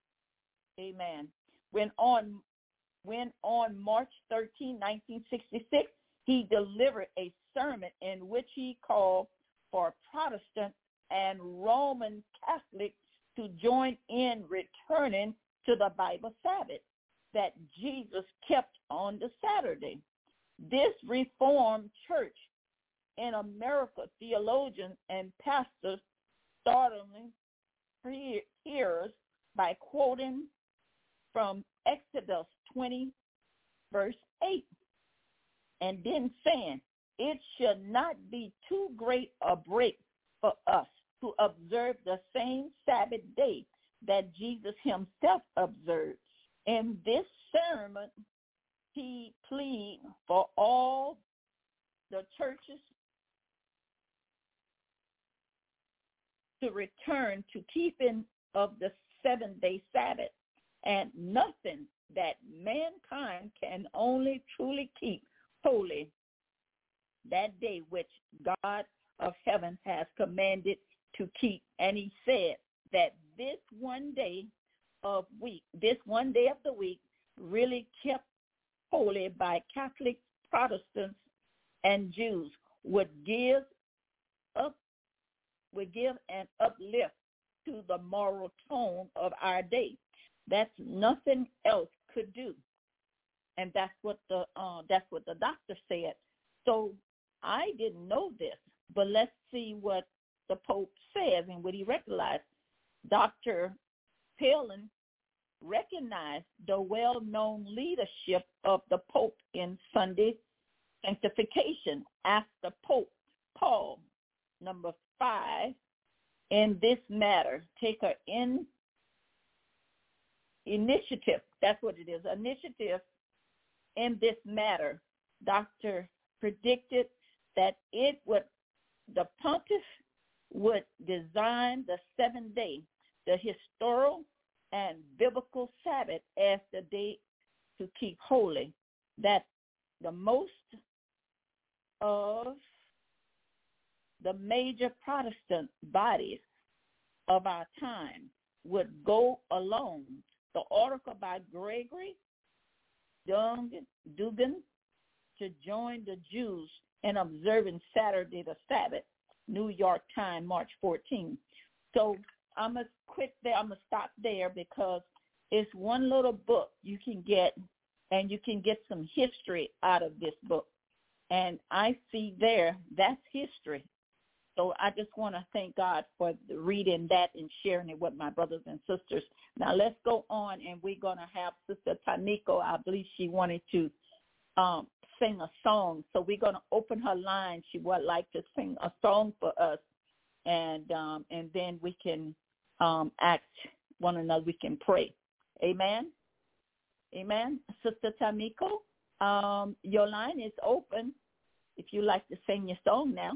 March 13, 1966, he delivered a sermon in which he called for Protestant and Roman Catholics to join in returning to the Bible Sabbath that Jesus kept on the Saturday. This Reformed church in America, theologians and pastors startling hearers by quoting from Exodus 20, verse 8, and then saying, "It should not be too great a break for us to observe the same Sabbath day that Jesus himself observed. In this sermon, he pleaded for all the churches to return to keeping of the seventh-day Sabbath, and nothing that mankind can only truly keep holy that day which God of heaven has commanded to keep. And he said that this one day of the week really kept holy by Catholic, Protestants, and Jews would give an uplift to the moral tone of our day. That's nothing else could do, and that's what the doctor said. So I didn't know this, but let's see what the Pope says and what he recognized. Dr. Palin recognized the well-known leadership of the Pope in Sunday sanctification. After Pope Paul, number 5, in this matter, take an initiative. That's what it is, initiative in this matter. Doctor predicted that the pontiff would design the seventh day, the historical and biblical Sabbath, as the day to keep holy, that the most of the major Protestant bodies of our time would go along. The article by Gregory Dugan to join the Jews in observing Saturday the Sabbath, New York Times, March 14. So I'm going to quit there. I'm going to stop there because it's one little book you can get, and you can get some history out of this book. And I see there, that's history. So I just want to thank God for reading that and sharing it with my brothers and sisters. Now let's go on, and we're going to have Sister Tamiko. I believe she wanted to sing a song. So we're going to open her line. She would like to sing a song for us, and then we can ask one another. We can pray. Amen. Amen. Sister Tamiko, your line is open if you'd like to sing your song now.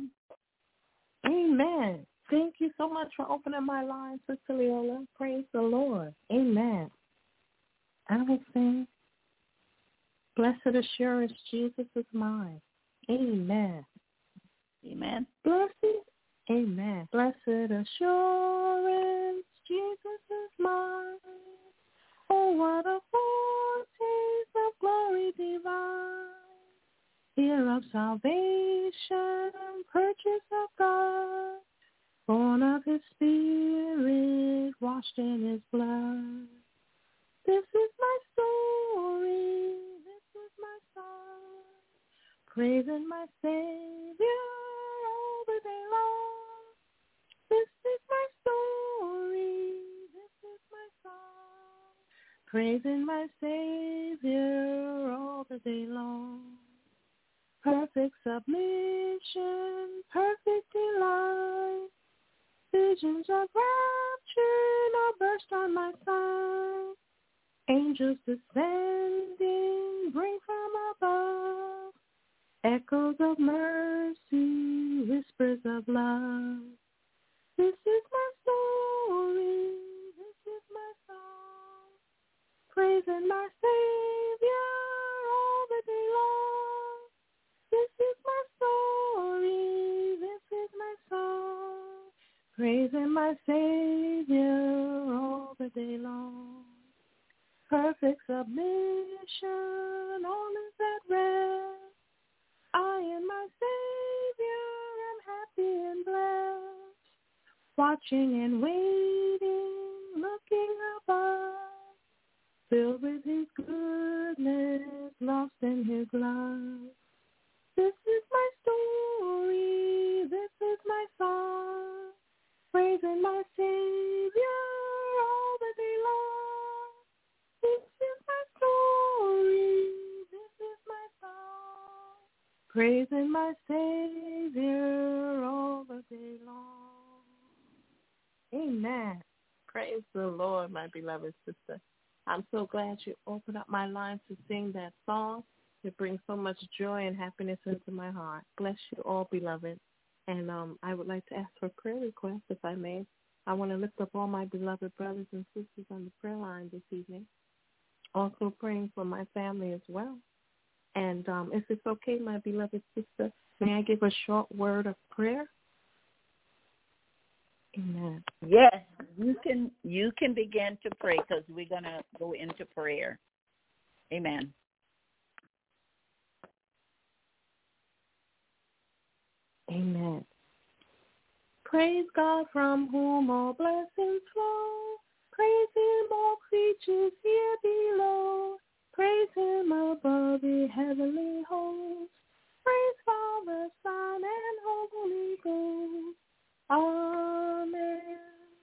Amen. Thank you so much for opening my line, Sister Leola. Praise the Lord. Amen. I will sing, Blessed Assurance, Jesus is mine. Amen. Amen. Blessed, amen. Blessed assurance, Jesus is mine. Oh, what a foretaste of glory divine. Heir of salvation, purchase of God, born of his Spirit, washed in his blood. This is my story, this is my song, praising my Savior all the day long. This is my story, this is my song, praising my Savior all the day long. Perfect submission, perfect delight, visions of rapture now burst on my sight. Angels descending bring from above echoes of mercy, whispers of love. This is my story, this is my song, praising my Savior all the day long. This is my story, this is my song, praising my Savior all the day long. Perfect submission, all is at rest. I and my Savior am happy and blessed, watching and waiting, looking above, filled with his goodness, lost in his love. This is my story, this is my song, praising my Savior all the day long. This is my story, this is my song, praising my Savior all the day long. Amen. Praise the Lord, my beloved sister. I'm so glad you opened up my line to sing that song. It brings so much joy and happiness into my heart. Bless you all, beloved. And I would like to ask for a prayer request, if I may. I want to lift up all my beloved brothers and sisters on the prayer line this evening. Also praying for my family as well. And if it's okay, my beloved sister, may I give a short word of prayer? Amen. Yes, you can begin to pray because we're going to go into prayer. Amen. Amen. Praise God from whom all blessings flow. Praise Him, all creatures here below. Praise Him above the heavenly host. Praise Father, Son, and Holy Ghost. Amen.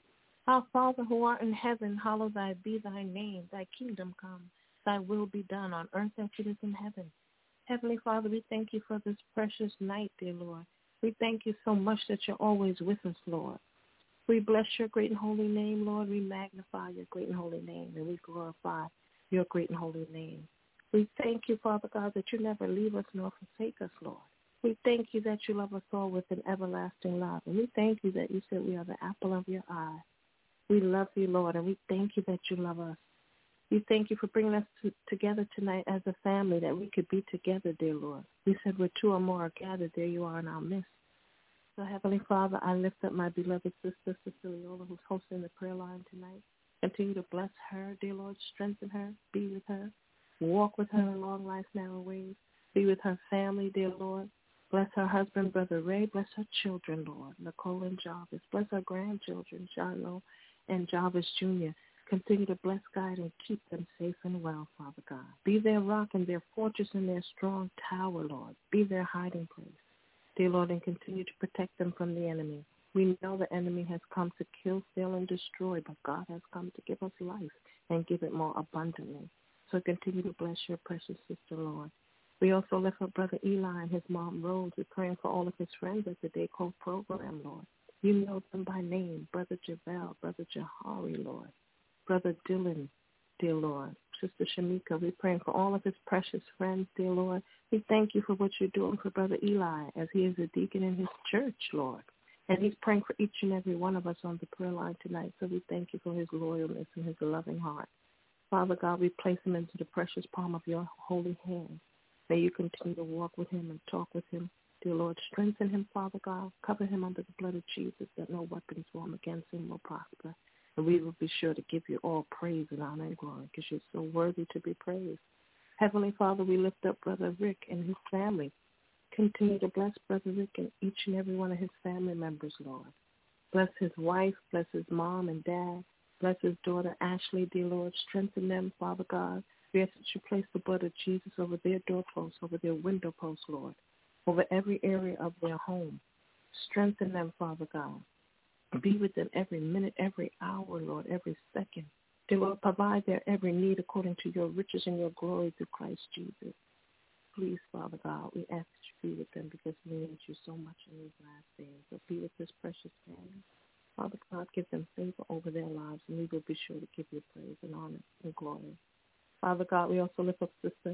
Our Father who art in heaven, hallowed be thy name. Thy kingdom come. Thy will be done on earth as it is in heaven. Heavenly Father, we thank you for this precious night, dear Lord. We thank you so much that you're always with us, Lord. We bless your great and holy name, Lord. We magnify your great and holy name, and we glorify your great and holy name. We thank you, Father God, that you never leave us nor forsake us, Lord. We thank you that you love us all with an everlasting love, and we thank you that you said we are the apple of your eye. We love you, Lord, and we thank you that you love us. We thank you for bringing us together tonight as a family, that we could be together, dear Lord. You said where two or more are gathered, there you are in our midst. So, Heavenly Father, I lift up my beloved sister, Sister Leola, who's hosting the prayer line tonight. Continue to bless her, dear Lord. Strengthen her. Be with her. Walk with her in long life's narrow ways. Be with her family, dear Lord. Bless her husband, Brother Ray. Bless her children, Lord, Nicole and Jarvis. Bless her grandchildren, Shiloh and Jarvis Jr. Continue to bless, guide, and keep them safe and well, Father God. Be their rock and their fortress and their strong tower, Lord. Be their hiding place, dear Lord, and continue to protect them from the enemy. We know the enemy has come to kill, steal, and destroy, but God has come to give us life and give it more abundantly. So continue to bless your precious sister, Lord. We also lift up Brother Eli and his mom, Rose. We're praying for all of his friends at the Day Code program, Lord. You know them by name, Brother Javel, Brother Jahari, Lord. Brother Dylan, dear Lord. Sister Shamika, we're praying for all of his precious friends, dear Lord. We thank you for what you're doing for Brother Eli as he is a deacon in his church, Lord. And he's praying for each and every one of us on the prayer line tonight. So we thank you for his loyalness and his loving heart. Father God, we place him into the precious palm of your holy hand. May you continue to walk with him and talk with him. Dear Lord, strengthen him, Father God. Cover him under the blood of Jesus, that no weapons formed against him will prosper. And we will be sure to give you all praise and honor and glory because you're so worthy to be praised. Heavenly Father, we lift up Brother Rick and his family. Continue to bless Brother Rick and each and every one of his family members, Lord. Bless his wife, bless his mom and dad, bless his daughter Ashley, dear Lord. Strengthen them, Father God. We ask that you place the blood of Jesus over their doorposts, over their window posts, Lord, over every area of their home. Strengthen them, Father God. Be with them every minute, every hour, Lord, every second. Dear Lord, provide their every need according to your riches and your glory through Christ Jesus. Please, Father God, we ask that you be with them because we need you so much in these last days. So be with this precious family. Father God, give them favor over their lives, and we will be sure to give you praise and honor and glory. Father God, we also lift up Sister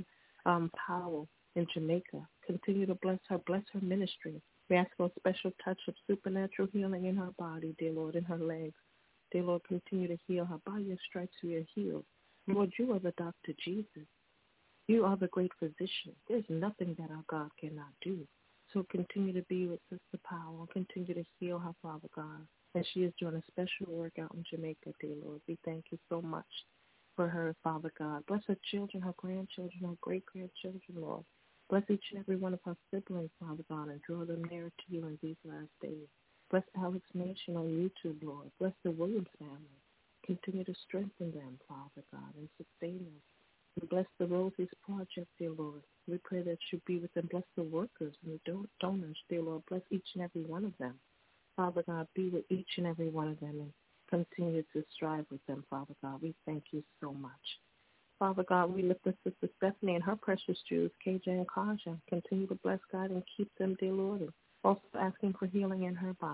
Powell in Jamaica. Continue to bless her ministry. We ask for a special touch of supernatural healing in her body, dear Lord, in her legs. Dear Lord, continue to heal her. By your stripes we are healed. Lord, you are the Dr. Jesus. You are the great physician. There's nothing that our God cannot do. So continue to be with Sister Powell. Continue to heal her, Father God. And she is doing a special work out in Jamaica, dear Lord. We thank you so much for her, Father God. Bless her children, her grandchildren, her great-grandchildren, Lord. Bless each and every one of her siblings, Father God, and draw them nearer to you in these last days. Bless Alex Nation on YouTube, Lord. Bless the Williams family. Continue to strengthen them, Father God, and sustain them. And bless the Rosie's Project, dear Lord. We pray that you be with them. Bless the workers and the donors, dear Lord. Bless each and every one of them. Father God, be with each and every one of them and continue to strive with them, Father God. We thank you so much. Father God, we lift up Sister Stephanie and her precious Jews, KJ and Kaja. Continue to bless God and keep them, dear Lord, and also asking for healing in her body.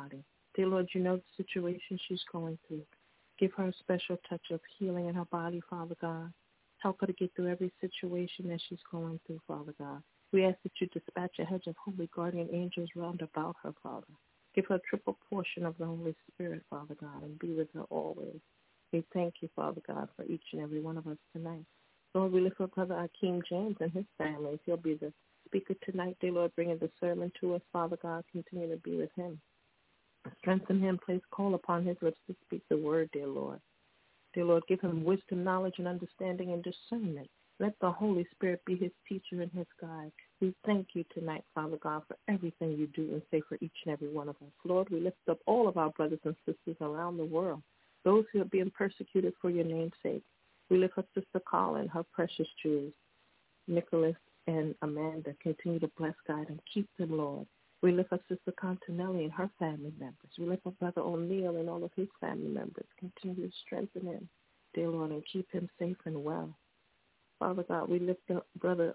Dear Lord, you know the situation she's going through. Give her a special touch of healing in her body, Father God. Help her to get through every situation that she's going through, Father God. We ask that you dispatch a hedge of holy guardian angels round about her, Father. Give her a triple portion of the Holy Spirit, Father God, and be with her always. We thank you, Father God, for each and every one of us tonight. Lord, we lift up Brother Akeem James and his family. He'll be the speaker tonight, dear Lord, bringing the sermon to us, Father God. Continue to be with him. Strengthen him. Place call upon his lips to speak the word, dear Lord. Dear Lord, give him wisdom, knowledge, and understanding and discernment. Let the Holy Spirit be his teacher and his guide. We thank you tonight, Father God, for everything you do and say for each and every one of us. Lord, we lift up all of our brothers and sisters around the world, those who are being persecuted for your name's sake. We lift up Sister Colin, her precious jewels, Nicholas and Amanda. Continue to bless, guide, and keep them, Lord. We lift up Sister Continelli and her family members. We lift up Brother O'Neill and all of his family members. Continue to strengthen him, dear Lord, and keep him safe and well. Father God, we lift up Brother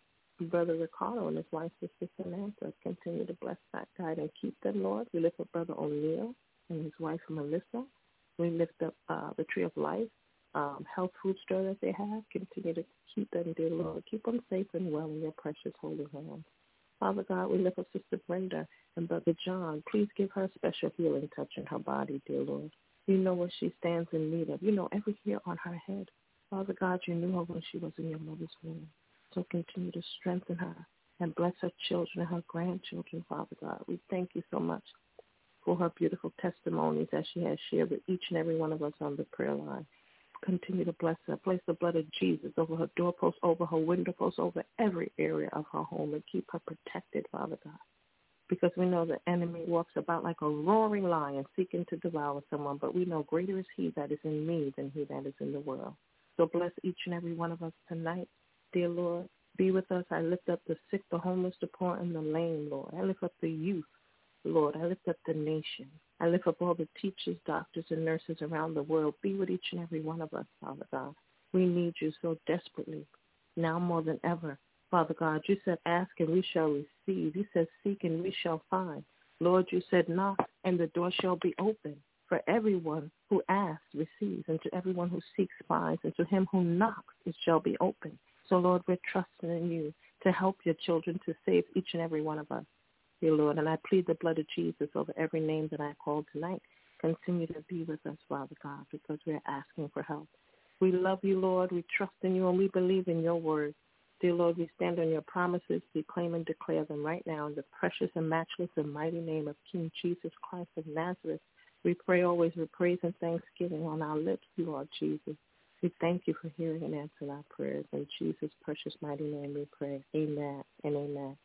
Ricardo and his wife, Sister Samantha. Continue to bless, guide, and keep them, Lord. We lift up Brother O'Neill and his wife, Melissa. We lift up the Tree of Life, health food store that they have. Continue to keep them, dear Lord. Keep them safe and well in your precious holy hands. Father God, we lift up Sister Brenda and Brother John. Please give her a special healing touch in her body, dear Lord. You know what she stands in need of. You know every hair on her head. Father God, you knew her when she was in your mother's womb. So continue to strengthen her and bless her children and her grandchildren, Father God. We thank you so much for her beautiful testimonies that she has shared with each and every one of us on the prayer line. Continue to bless her. Place the blood of Jesus over her doorposts, over her window posts, over every area of her home, and keep her protected, Father God. Because we know the enemy walks about like a roaring lion seeking to devour someone, but we know greater is he that is in me than he that is in the world. So bless each and every one of us tonight, dear Lord. Be with us. I lift up the sick, the homeless, the poor, and the lame, Lord. I lift up the youth, Lord. I lift up the nation. I lift up all the teachers, doctors, and nurses around the world. Be with each and every one of us, Father God. We need you so desperately, now more than ever. Father God, you said ask and we shall receive. You said seek and we shall find. Lord, you said knock and the door shall be open. For everyone who asks receives, and to everyone who seeks finds, and to him who knocks it shall be open. So, Lord, we're trusting in you to help your children, to save each and every one of us, dear Lord. And I plead the blood of Jesus over every name that I called tonight. Continue to be with us, Father God, because we're asking for help. We love you, Lord. We trust in you, and we believe in your word. Dear Lord, we stand on your promises. We claim and declare them right now in the precious and matchless and mighty name of King Jesus Christ of Nazareth. We pray always with praise and thanksgiving on our lips, Lord Jesus. We thank you for hearing and answering our prayers. In Jesus' precious mighty name we pray. Amen and amen.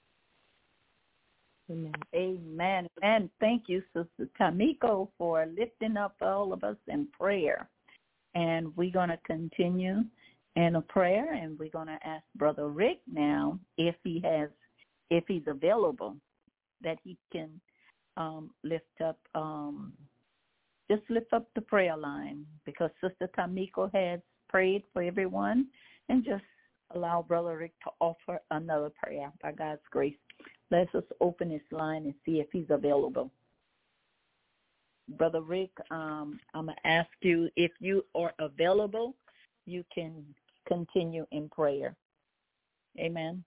Amen. Amen. And thank you, Sister Tamiko, for lifting up all of us in prayer. And we're going to continue in a prayer, and we're going to ask Brother Rick now if he's available, that he can lift up the prayer line, because Sister Tamiko has prayed for everyone, and just allow Brother Rick to offer another prayer by God's grace. Let's just open his line and see if he's available. Brother Rick, I'm going to ask you if you are available, you can continue in prayer. Amen.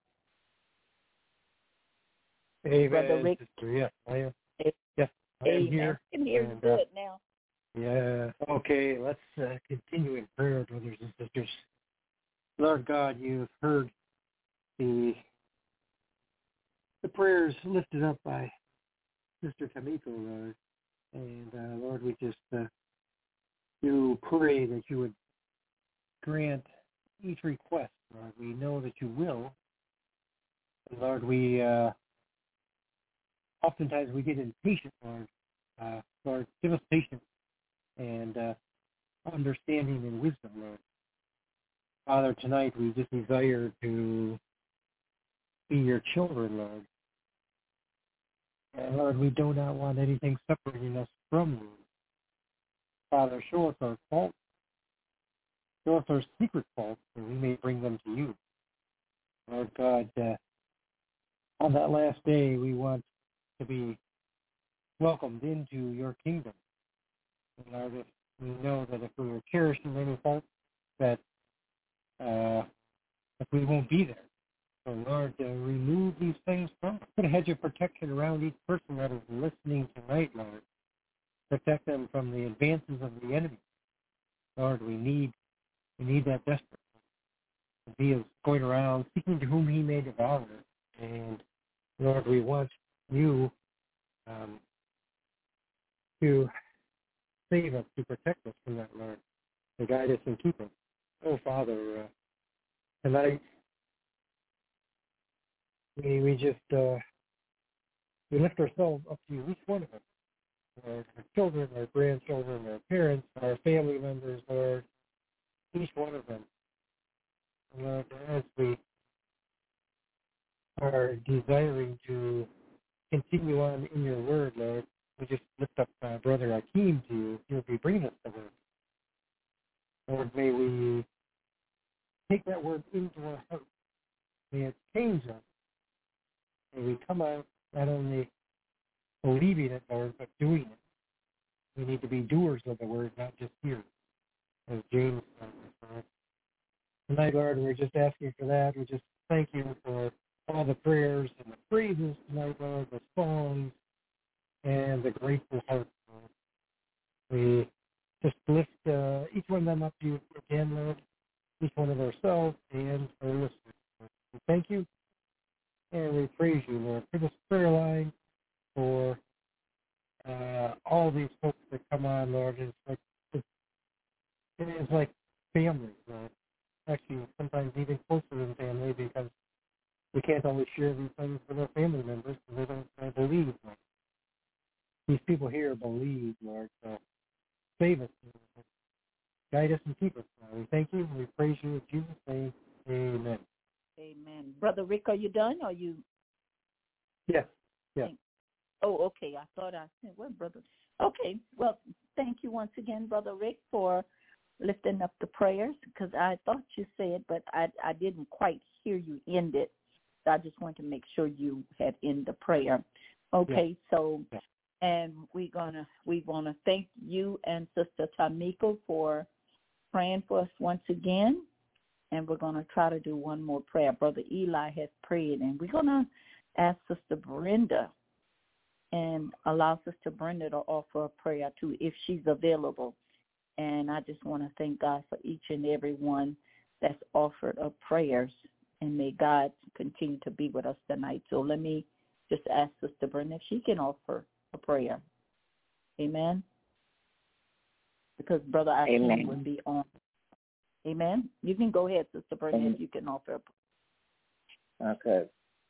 Amen. Brother Rick. Sister, yes, I am. Yes, I am here. I can hear you good now. Yeah. Okay, let's continue in prayer, brothers and sisters. Lord God, you've heard the prayers lifted up by Sister Tamiko, Lord. And Lord, we just do pray that you would grant each request, Lord. We know that you will. And Lord, we oftentimes we get impatient, Lord. Lord, give us patience and understanding and wisdom, Lord. Father, tonight we just desire to be your children, Lord. And Lord, we do not want anything separating us from you. Father, show us our faults. Show us our secret faults, and we may bring them to you. Lord God, on that last day, we want to be welcomed into your kingdom. And Lord, if we know that if we were cherishing any fault, that if we won't be there. So Lord, remove these things from us. Put a hedge of protection around each person that is listening tonight, Lord. Protect them from the advances of the enemy. Lord, we need that desperately. He is going around seeking to whom he may devour. And Lord, we want you to save us, to protect us from that, Lord, to guide us and keep us. Oh, Father, tonight we just we lift ourselves up to you, each one of us, our children, our grandchildren, our parents, our family members, Lord, each one of them. Lord, as we are desiring to continue on in your word, Lord, we just lift up Brother Akeem to you. You'll be bringing us the word. Lord, may we take that word into our heart. May it change us. May we come out not only believing it, Lord, but doing it. We need to be doers of the word, not just hearers, as James said. Tonight, Lord, we're just asking for that. We just thank you for all the prayers and the praises tonight, Lord, the songs, and the grateful heart, Lord. We just lift each one of them up to you again, Lord, each one of ourselves and our listeners. We thank you, and we praise you, Lord, for this prayer line, for all these folks that come on, Lord. It is like family, Lord. Actually, sometimes even closer than family, because we can't always share these things with our family members because they don't believe. Lord. These people here believe, Lord. So save us, Lord. Guide us and keep us, Lord. We thank you and we praise you in Jesus' name. Amen. Amen. Brother Rick, are you done? Or you? Yes. Yes. Oh, okay. I thought I said, well, brother. Okay. Well, thank you once again, Brother Rick, for lifting up the prayers, because I thought you said, but I didn't quite hear you end it. So I just wanted to make sure you had ended the prayer. Okay, yeah. So, and we want to thank you and Sister Tamiko for praying for us once again, and we're going to try to do one more prayer. Brother Eli has prayed, and we're going to ask Sister Brenda and allow Sister Brenda to offer a prayer too, if she's available. And I just want to thank God for each and every one that's offered up prayers. And may God continue to be with us tonight. So let me just ask Sister Brenda if she can offer a prayer. Amen. Because Brother Akeem would be on. Amen. You can go ahead, Sister Brenda, if you can offer a prayer. Okay.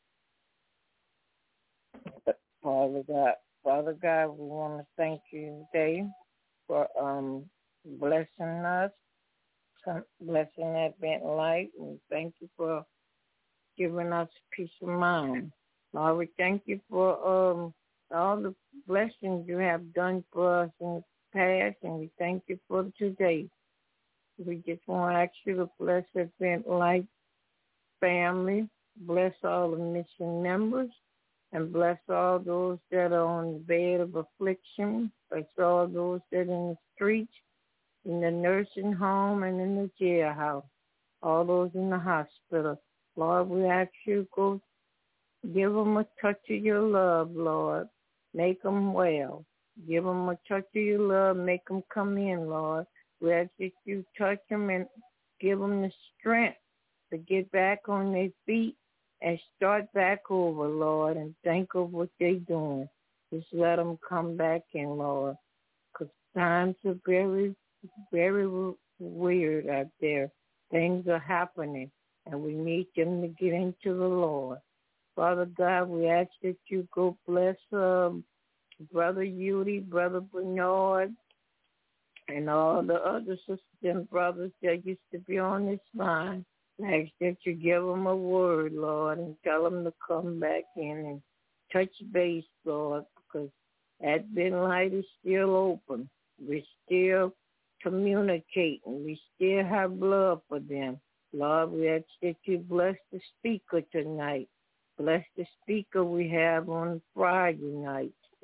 Father God, we want to thank you today for blessing us, blessing that bent light, and thank you for giving us peace of mind. Lord, we thank you for all the blessings you have done for us in the past, and we thank you for today. We just want to ask you to bless that bent light family, bless all the mission members, and bless all those that are on the bed of affliction, bless all those that are in the streets, in the nursing home, and in the jailhouse, all those in the hospital. Lord, we ask you to give them a touch of your love, Lord. Make them well. Give them a touch of your love. Make them come in, Lord. We ask that you touch them and give them the strength to get back on their feet and start back over, Lord, and think of what they're doing. Just let them come back in, Lord, because times are very, very weird out there. Things are happening, and we need them to get into the Lord. Father God, we ask that you go bless Brother Yudi, Brother Bernard, and all the other sisters and brothers that used to be on this line. I ask that you give them a word, Lord, and tell them to come back in and touch base, Lord, because that bent light is still open. We're still communicating. We still have love for them. Lord, we ask that you bless the speaker tonight. Bless the speaker we have on Friday night.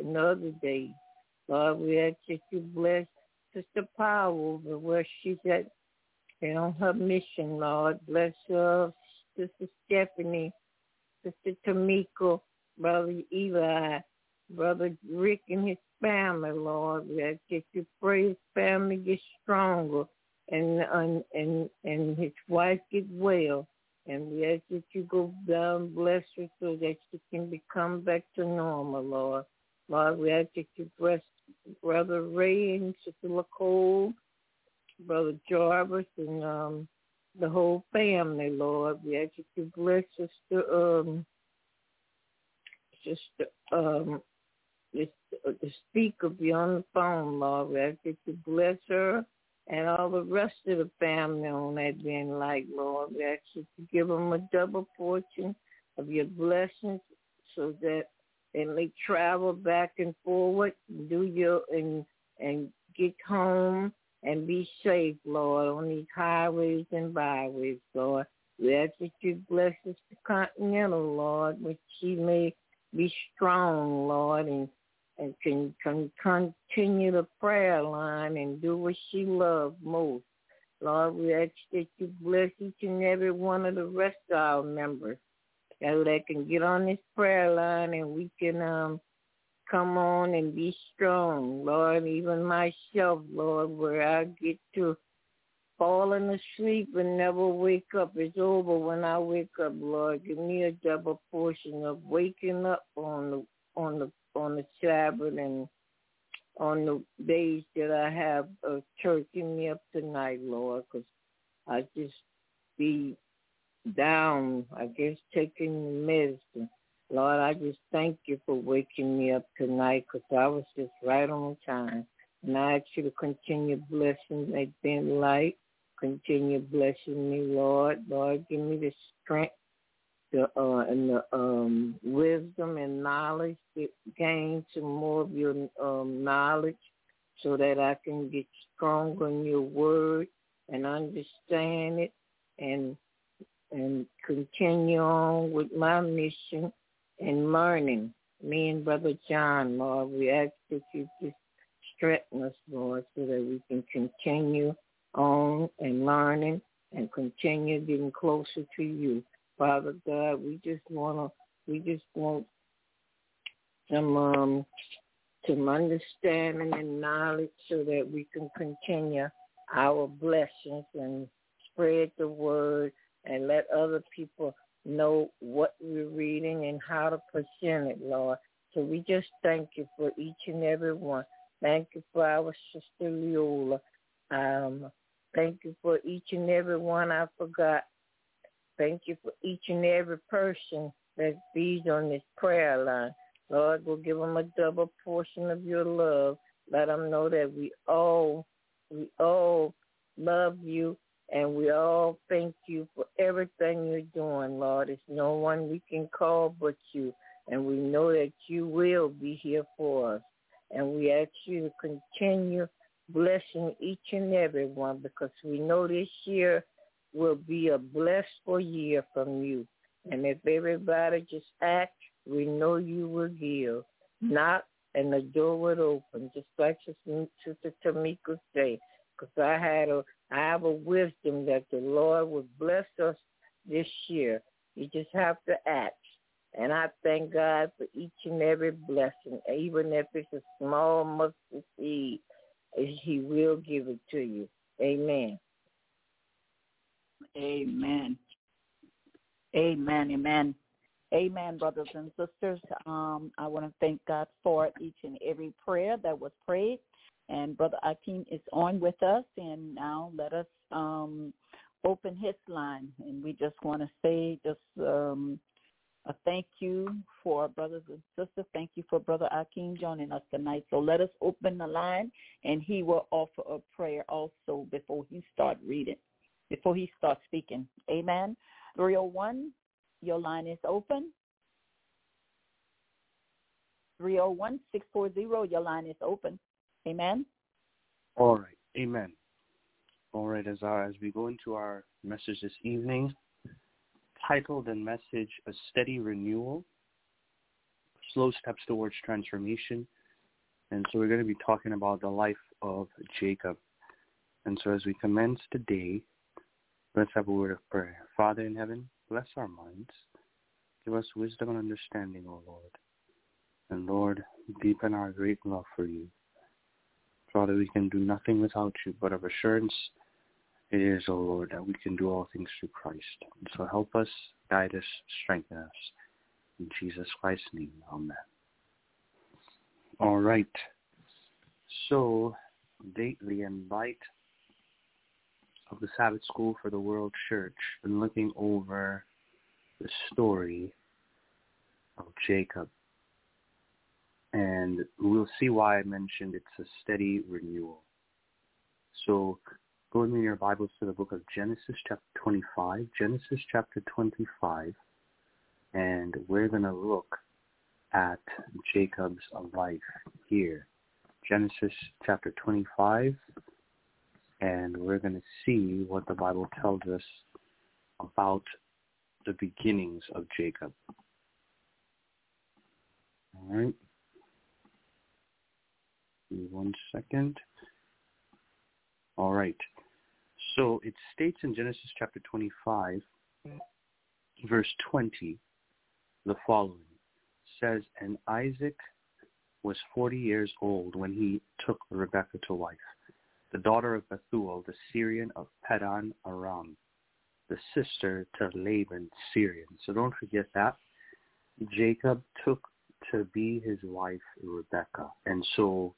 another day. Lord, we ask that you bless Sister Powell over where she's at and on her mission, Lord. Bless her, Sister Stephanie, Sister Tamika, Brother Eli, Brother Rick and his family, Lord. We ask that you pray his family get stronger and his wife get well. And we ask that you go down, bless her so that she can become back to normal, Lord. Lord, we ask that you bless Brother Ray and Sister LaCole, Brother Jarvis, and the whole family, Lord. We ask that you bless the speaker be on the phone, Lord. We ask that you bless her and all the rest of the family on that being light, Lord. We ask you to give them a double portion of your blessings so that they may travel back and forward, and get home and be safe, Lord, on these highways and byways, Lord. We ask that you bless us the Continental, Lord, which she may be strong, Lord, and can continue the prayer line and do what she loves most. Lord, we ask that you bless each and every one of the rest of our members, so they can get on this prayer line and we can come on and be strong, Lord. Even myself, Lord, where I get to falling asleep and never wake up. It's over when I wake up, Lord. Give me a double portion of waking up on the Sabbath and on the days that I have church. Give me up tonight, Lord, because I just be down, I guess, taking the medicine. Lord, I just thank you for waking me up tonight because I was just right on time. And I ask you to continue blessing that Ben Light. Continue blessing me, Lord. Lord, give me the strength and the wisdom and knowledge to gain some more of your knowledge so that I can get stronger in your word and understand it and continue on with my mission and learning. Me and Brother John, Lord, we ask that you just strengthen us, Lord, so that we can continue on and learning and continue getting closer to you. Father God, we just want some understanding and knowledge so that we can continue our blessings and spread the word and let other people know what we're reading and how to present it, Lord. So we just thank you for each and every one. Thank you for our Sister Leola. Thank you for each and every one I forgot. Thank you for each and every person that be on this prayer line. Lord, we'll give them a double portion of your love. Let them know that we all love you, and we all thank you for everything you're doing, Lord. There's no one we can call but you, and we know that you will be here for us. And we ask you to continue blessing each and every one because we know this year will be a blessed year from you. And if everybody just act, we know you will give. Knock and the door would open, just like Sister Tamika said. Because I have a wisdom that the Lord would bless us this year. You just have to act. And I thank God for each and every blessing, even if it's a small mustard seed, he will give it to you. Amen. Amen. Amen. Amen. Amen, brothers and sisters. I want to thank God for each and every prayer that was prayed. And Brother Akeem is on with us. And now let us open his line. And we just want to say a thank you for brothers and sisters. Thank you for Brother Akeem joining us tonight. So let us open the line, and he will offer a prayer also before he starts speaking. Amen. 301, your line is open. 301-640, your line is open. Amen. All right. Amen. All right. As we go into our message this evening, titled and message, A Steady Renewal, slow steps towards transformation. And so we're going to be talking about the life of Jacob. And so as we commence today, let's have a word of prayer. Father in heaven, bless our minds. Give us wisdom and understanding, O Lord. And Lord, deepen our great love for you. Father, we can do nothing without you, but of assurance it is, O Lord, that we can do all things through Christ. And so help us, guide us, strengthen us. In Jesus Christ's name, amen. All right. So, lately, in light of the Sabbath School for the World Church, and looking over the story of Jacob. And we'll see why I mentioned it's a steady renewal. So, go with me in your Bibles to the book of Genesis chapter 25. Genesis chapter 25. And we're going to look at Jacob's life here. Genesis chapter 25. And we're going to see what the Bible tells us about the beginnings of Jacob. All right. Give me 1 second. All right. So it states in Genesis chapter 25, verse 20, the following. It says, and Isaac was 40 years old when he took Rebekah to wife, the daughter of Bethuel, the Syrian of Padan Aram, the sister to Laban, Syrian. So don't forget that. Jacob took to be his wife Rebekah. And so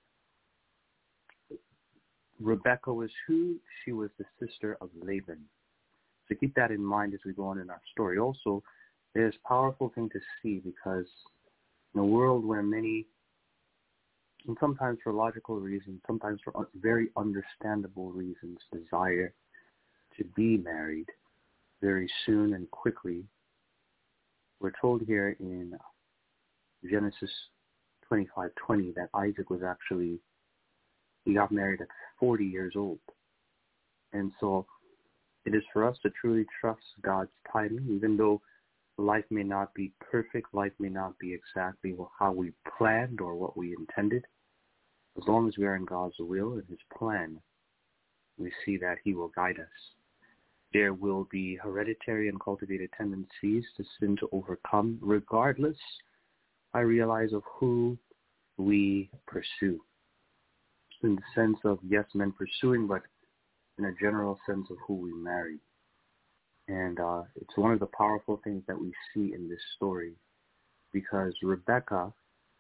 Rebekah was who? She was the sister of Laban. So keep that in mind as we go on in our story. Also, there's a powerful thing to see because in a world where many, and sometimes for logical reasons, sometimes for very understandable reasons, desire to be married very soon and quickly, we're told here in Genesis 25:20 that Isaac was actually, he got married at 40 years old. And so it is for us to truly trust God's timing, even though life may not be perfect, life may not be exactly how we planned or what we intended. As long as we are in God's will and his plan, we see that he will guide us. There will be hereditary and cultivated tendencies to sin to overcome, regardless, I realize, of who we pursue. In the sense of, yes, men pursuing, but in a general sense of who we marry. And it's one of the powerful things that we see in this story, because Rebekah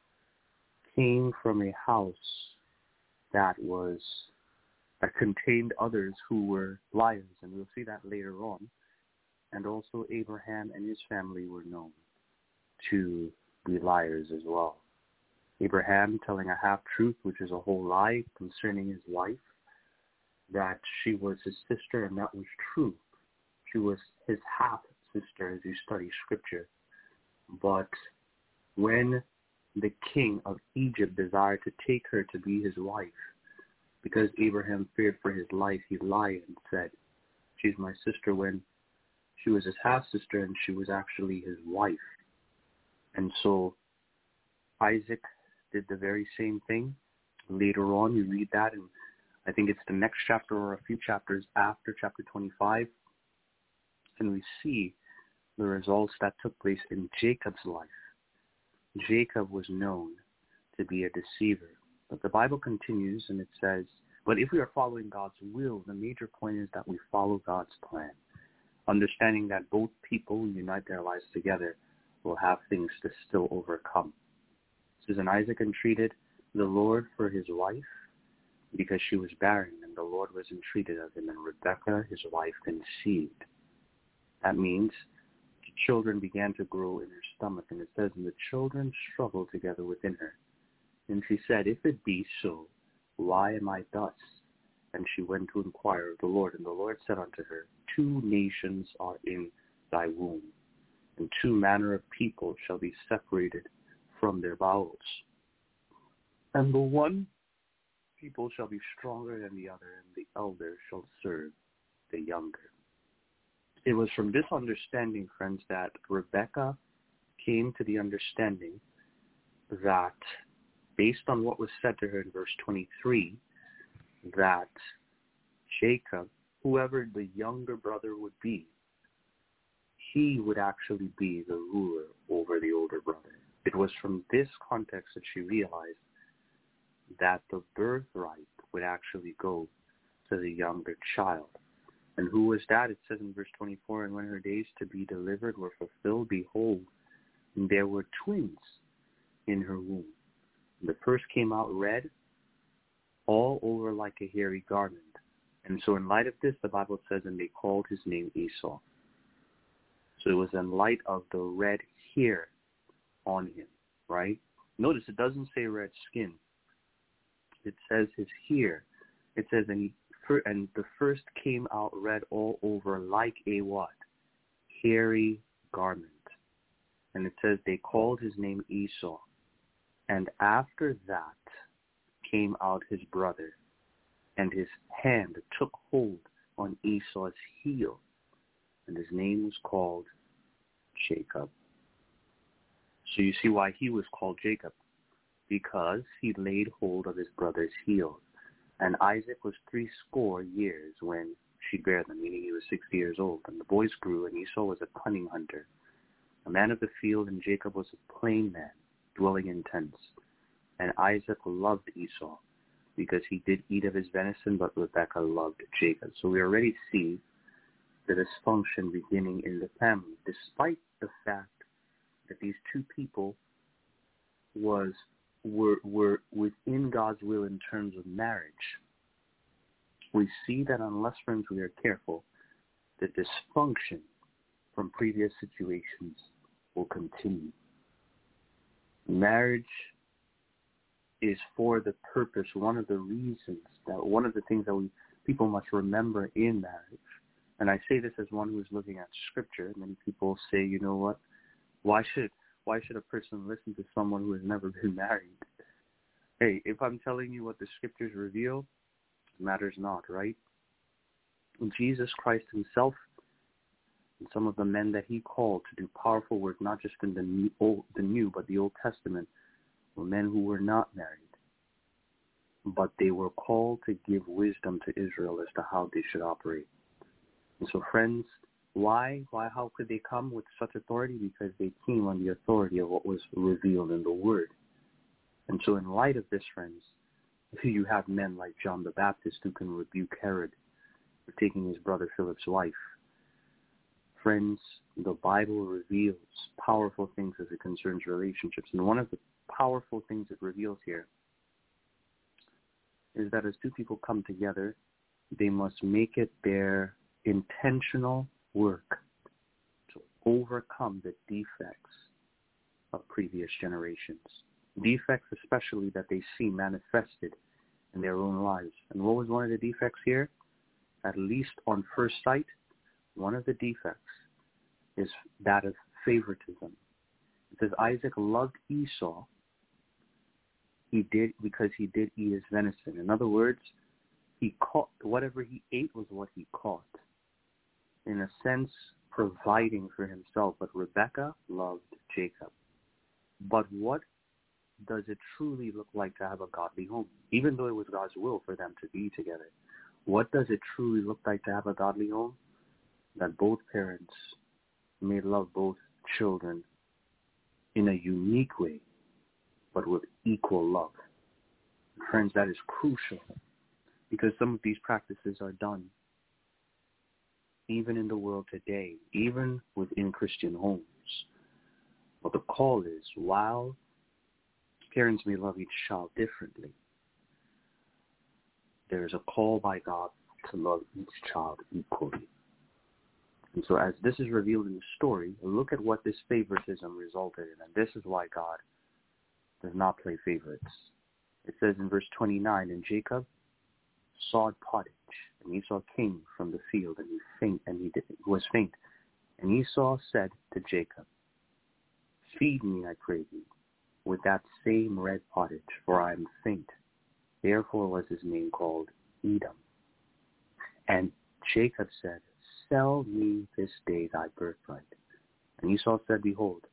came from a house that contained others who were liars, and we'll see that later on. And also Abraham and his family were known to be liars as well. Abraham telling a half-truth, which is a whole lie concerning his wife, that she was his sister, and that was true. She was his half-sister as you study scripture. But when the king of Egypt desired to take her to be his wife, because Abraham feared for his life, he lied and said, she's my sister, when she was his half-sister and she was actually his wife. And so Isaac did the very same thing. Later on, you read that, and I think it's the next chapter or a few chapters after chapter 25, and we see the results that took place in Jacob's life. Jacob was known to be a deceiver. But the Bible continues, and it says, but if we are following God's will, the major point is that we follow God's plan, understanding that both people who unite their lives together will have things to still overcome. And Isaac entreated the Lord for his wife because she was barren, and the Lord was entreated of him, and Rebekah, his wife, conceived. That means the children began to grow in her stomach, and it says, and the children struggled together within her. And she said, if it be so, why am I thus? And she went to inquire of the Lord, and the Lord said unto her, 2 nations are in thy womb, and 2 manner of people shall be separated from their bowels. And the one people shall be stronger than the other, and the elder shall serve the younger. It was from this understanding, friends, that Rebekah came to the understanding that based on what was said to her in verse 23, that Jacob, whoever the younger brother would be, he would actually be the ruler over the older brother. It was from this context that she realized that the birthright would actually go to the younger child. And who was that? It says in verse 24, and when her days to be delivered were fulfilled, behold, there were twins in her womb. The first came out red, all over like a hairy garment. And so in light of this, the Bible says, and they called his name Esau. So it was in light of the red hair on him, right? Notice it doesn't say red skin. It says his hair. It says, and the first came out red all over like a what? Hairy garment. And it says they called his name Esau. And after that came out his brother, and his hand took hold on Esau's heel, and his name was called Jacob. So you see why he was called Jacob, because he laid hold of his brother's heel. And Isaac was 80 years when she bare them, meaning he was 60 years old. And the boys grew, and Esau was a cunning hunter, a man of the field, and Jacob was a plain man, dwelling in tents. And Isaac loved Esau, because he did eat of his venison, but Rebekah loved Jacob. So we already see the dysfunction beginning in the family, despite the fact that these two people were within God's will in terms of marriage. We see that unless, friends, we are careful, the dysfunction from previous situations will continue. Marriage is for the purpose, one of the things that people must remember in marriage. And I say this as one who is looking at Scripture. Many people say, you know what, why should a person listen to someone who has never been married? Hey, if I'm telling you what the Scriptures reveal, it matters not, right? Jesus Christ himself and some of the men that he called to do powerful work, not just in the New, but the Old Testament, were men who were not married. But they were called to give wisdom to Israel as to how they should operate. And so, friends, how could they come with such authority? Because they came on the authority of what was revealed in the Word. And so in light of this, friends, you have men like John the Baptist who can rebuke Herod for taking his brother Philip's wife. Friends, the Bible reveals powerful things as it concerns relationships. And one of the powerful things it reveals here is that as two people come together, they must make it their intentional work to overcome the defects of previous generations. Defects especially that they see manifested in their own lives. And what was one of the defects here? At least on first sight, one of the defects is that of favoritism. It says Isaac loved Esau because he did eat his venison. In other words, he caught whatever he ate was what he caught. In a sense, providing for himself. But Rebekah loved Jacob. But what does it truly look like to have a godly home? Even though it was God's will for them to be together, what does it truly look like to have a godly home? That both parents may love both children in a unique way, but with equal love. Friends, that is crucial, because some of these practices are done even in the world today, even within Christian homes. But the call is, while parents may love each child differently, there is a call by God to love each child equally. And so as this is revealed in the story, look at what this favoritism resulted in. And this is why God does not play favorites. It says in verse 29, and Jacob sawed pottage, and Esau came from the field, and he was faint. And Esau said to Jacob, feed me, I pray thee, with that same red pottage, for I am faint. Therefore was his name called Edom. And Jacob said, sell me this day thy birthright. And Esau said, behold,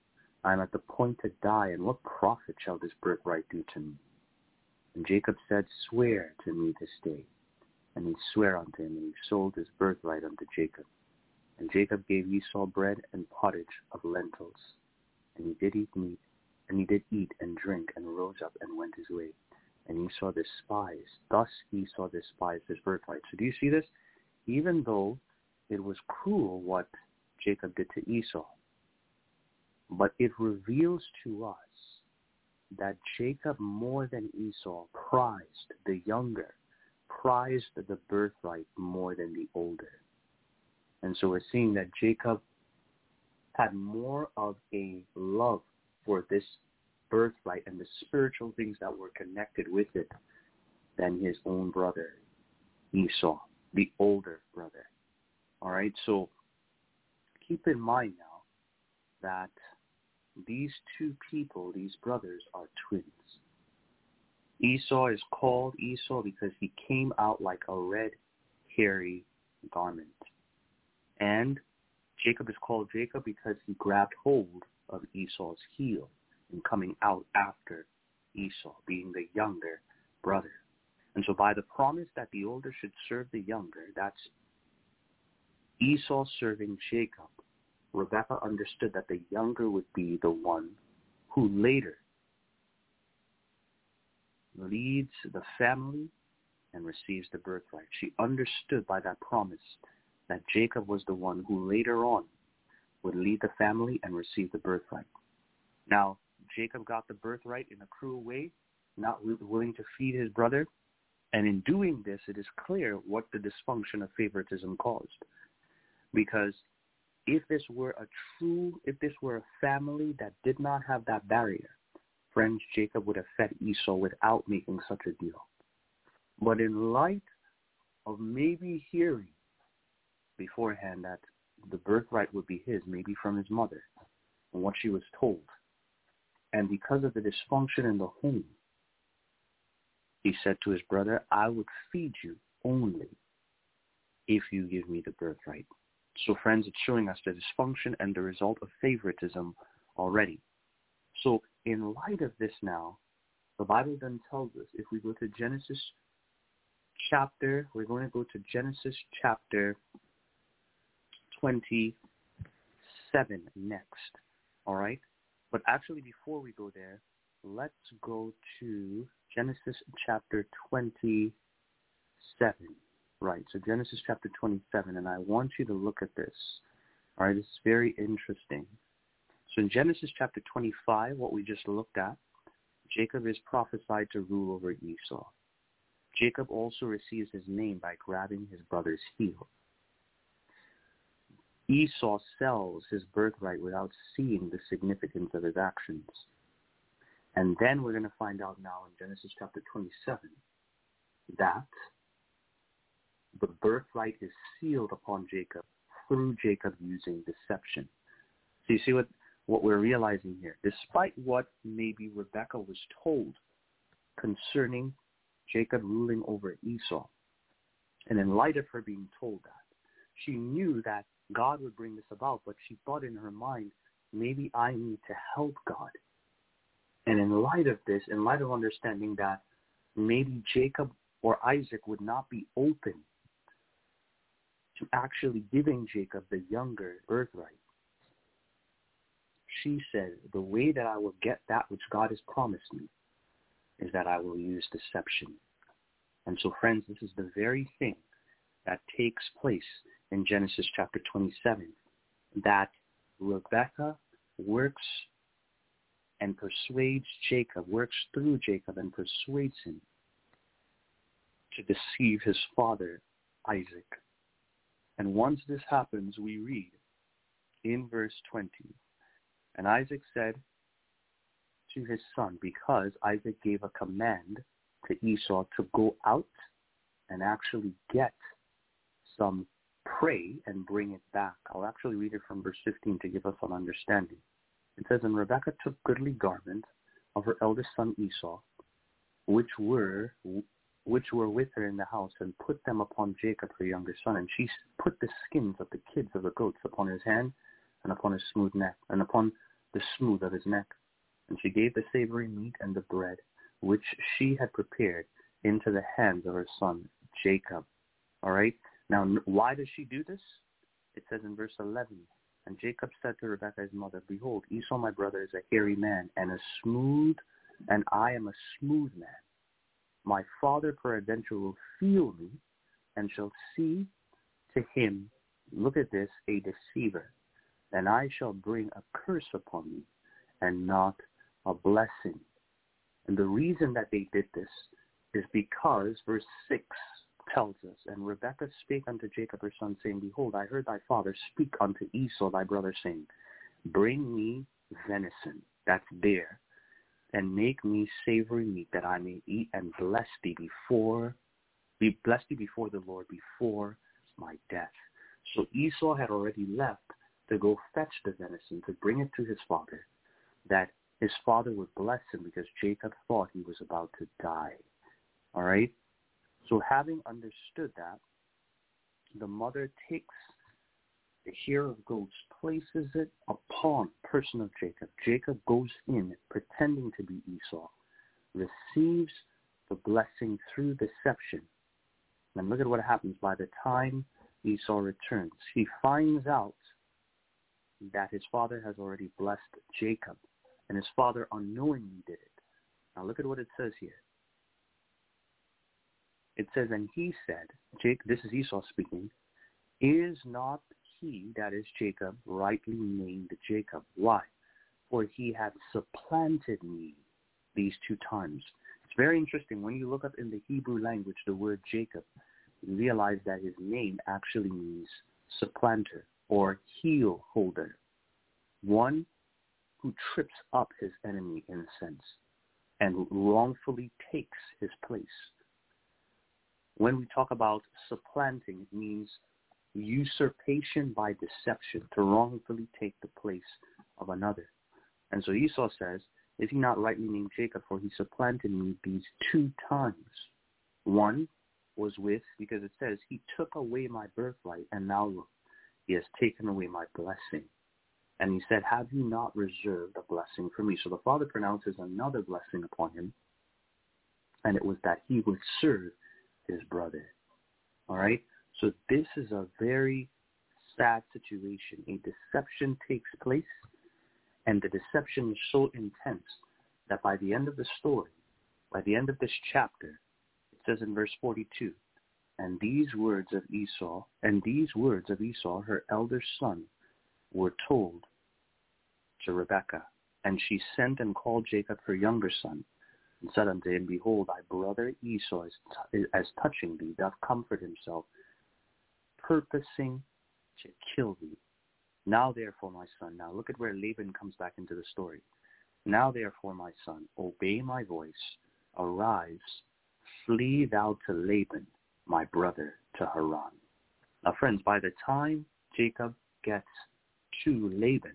I am at the point to die, and what profit shall this birthright do to me? And Jacob said, Swear to me this day. And he sware unto him, and he sold his birthright unto Jacob. And Jacob gave Esau bread and pottage of lentils. And he did eat meat, and he did eat and drink, and rose up and went his way. And Esau despised. Thus Esau despised his birthright. So do you see this? Even though it was cruel what Jacob did to Esau, but it reveals to us that Jacob, more than Esau, prized the younger, prized the birthright more than the older. And so we're seeing that Jacob had more of a love for this birthright and the spiritual things that were connected with it than his own brother, Esau, the older brother. All right, so keep in mind now that these two people, these brothers, are twins. Esau is called Esau because he came out like a red, hairy garment. And Jacob is called Jacob because he grabbed hold of Esau's heel in coming out after Esau, being the younger brother. And so by the promise that the older should serve the younger, that's Esau serving Jacob, Rebekah understood that the younger would be the one who later leads the family and receives the birthright. She understood by that promise that Jacob was the one who later on would lead the family and receive the birthright. Now, Jacob got the birthright in a cruel way, not willing to feed his brother. And in doing this, it is clear what the dysfunction of favoritism caused. Because if this were a family that did not have that barrier, friends, Jacob would have fed Esau without making such a deal. But in light of maybe hearing beforehand that the birthright would be his, maybe from his mother, and what she was told, and because of the dysfunction in the home, he said to his brother, I would feed you only if you give me the birthright. So friends, it's showing us the dysfunction and the result of favoritism already. So in light of this now, the Bible then tells us, if we go to Genesis chapter, we're going to go to Genesis chapter 27 next, all right? But actually, before we go there, let's go to Genesis chapter 27. Right, so Genesis chapter 27, and I want you to look at this. All right, this is very interesting. So in Genesis chapter 25, what we just looked at, Jacob is prophesied to rule over Esau. Jacob also receives his name by grabbing his brother's heel. Esau sells his birthright without seeing the significance of his actions. And then we're going to find out now in Genesis chapter 27 that the birthright is sealed upon Jacob through Jacob using deception. So you see what we're realizing here. Despite what maybe Rebekah was told concerning Jacob ruling over Esau, and in light of her being told that, she knew that God would bring this about, but she thought in her mind, maybe I need to help God. And in light of this, in light of understanding that maybe Jacob or Isaac would not be open to actually giving Jacob the younger birthright, she said, the way that I will get that which God has promised me is that I will use deception. And so, friends, this is the very thing that takes place in Genesis chapter 27, that Rebekah works and persuades Jacob, works through Jacob and persuades him to deceive his father, Isaac. And once this happens, we read in verse 20, and Isaac said to his son, because Isaac gave a command to Esau to go out and actually get some prey and bring it back. I'll actually read it from verse 15 to give us an understanding. It says, and Rebekah took goodly garments of her eldest son Esau, which were with her in the house, and put them upon Jacob, her younger son. And she put the skins of the kids of the goats upon his hand and upon his smooth neck, and upon the smooth of his neck. And she gave the savory meat and the bread, which she had prepared, into the hands of her son Jacob. All right? Now, why does she do this? It says in verse 11, and Jacob said to Rebekah his mother, behold, Esau my brother is a hairy man, and I am a smooth man. My father peradventure will feel me, and shall see to him, look at this, a deceiver. And I shall bring a curse upon me, and not a blessing. And the reason that they did this is because verse 6 tells us, and Rebekah spake unto Jacob her son, saying, behold, I heard thy father speak unto Esau thy brother, saying, bring me venison, that's bear, and make me savory meat, that I may eat and bless thee before the Lord before my death. So Esau had already left to go fetch the venison, to bring it to his father, that his father would bless him, because Jacob thought he was about to die. All right? So having understood that, the mother takes the hair of goats, places it upon the person of Jacob. Jacob goes in, pretending to be Esau, receives the blessing through deception. And look at what happens. By the time Esau returns, he finds out that his father has already blessed Jacob, and his father unknowingly did it. Now look at what it says here. It says, and he said, this is Esau speaking, is not he, that is Jacob, rightly named Jacob? Why? For he hath supplanted me these 2 times. It's very interesting. When you look up in the Hebrew language the word Jacob, you realize that his name actually means supplanter or heel holder, one who trips up his enemy in a sense and wrongfully takes his place. When we talk about supplanting, it means usurpation by deception, to wrongfully take the place of another. And so Esau says, is he not rightly named Jacob, for he supplanted me these 2 times? One was because it says, he took away my birthright, and now look, he has taken away my blessing. And he said, have you not reserved a blessing for me? So the father pronounces another blessing upon him, and it was that he would serve his brother. All right? So this is a very sad situation. A deception takes place, and the deception is so intense that by the end of the story, by the end of this chapter, it says in verse 42, and these words of Esau, her elder son, were told to Rebekah. And she sent and called Jacob her younger son, and said unto him, behold, thy brother Esau as touching thee doth comfort himself, purposing to kill thee. Now therefore, my son, now look at where Laban comes back into the story. Now therefore, my son, obey my voice, arise, flee thou to Laban, my brother, to Haran. Now friends, by the time Jacob gets to Laban,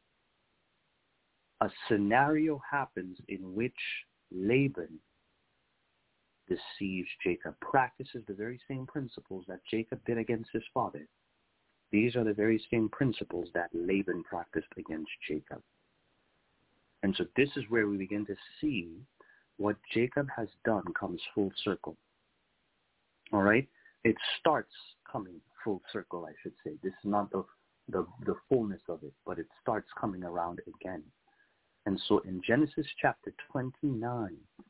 a scenario happens in which Laban deceives Jacob, practices the very same principles that Jacob did against his father. These are the very same principles that Laban practiced against Jacob. And so this is where we begin to see what Jacob has done comes full circle. All right? It starts coming full circle, I should say. This is not the fullness of it, but it starts coming around again. And so in Genesis chapter 29,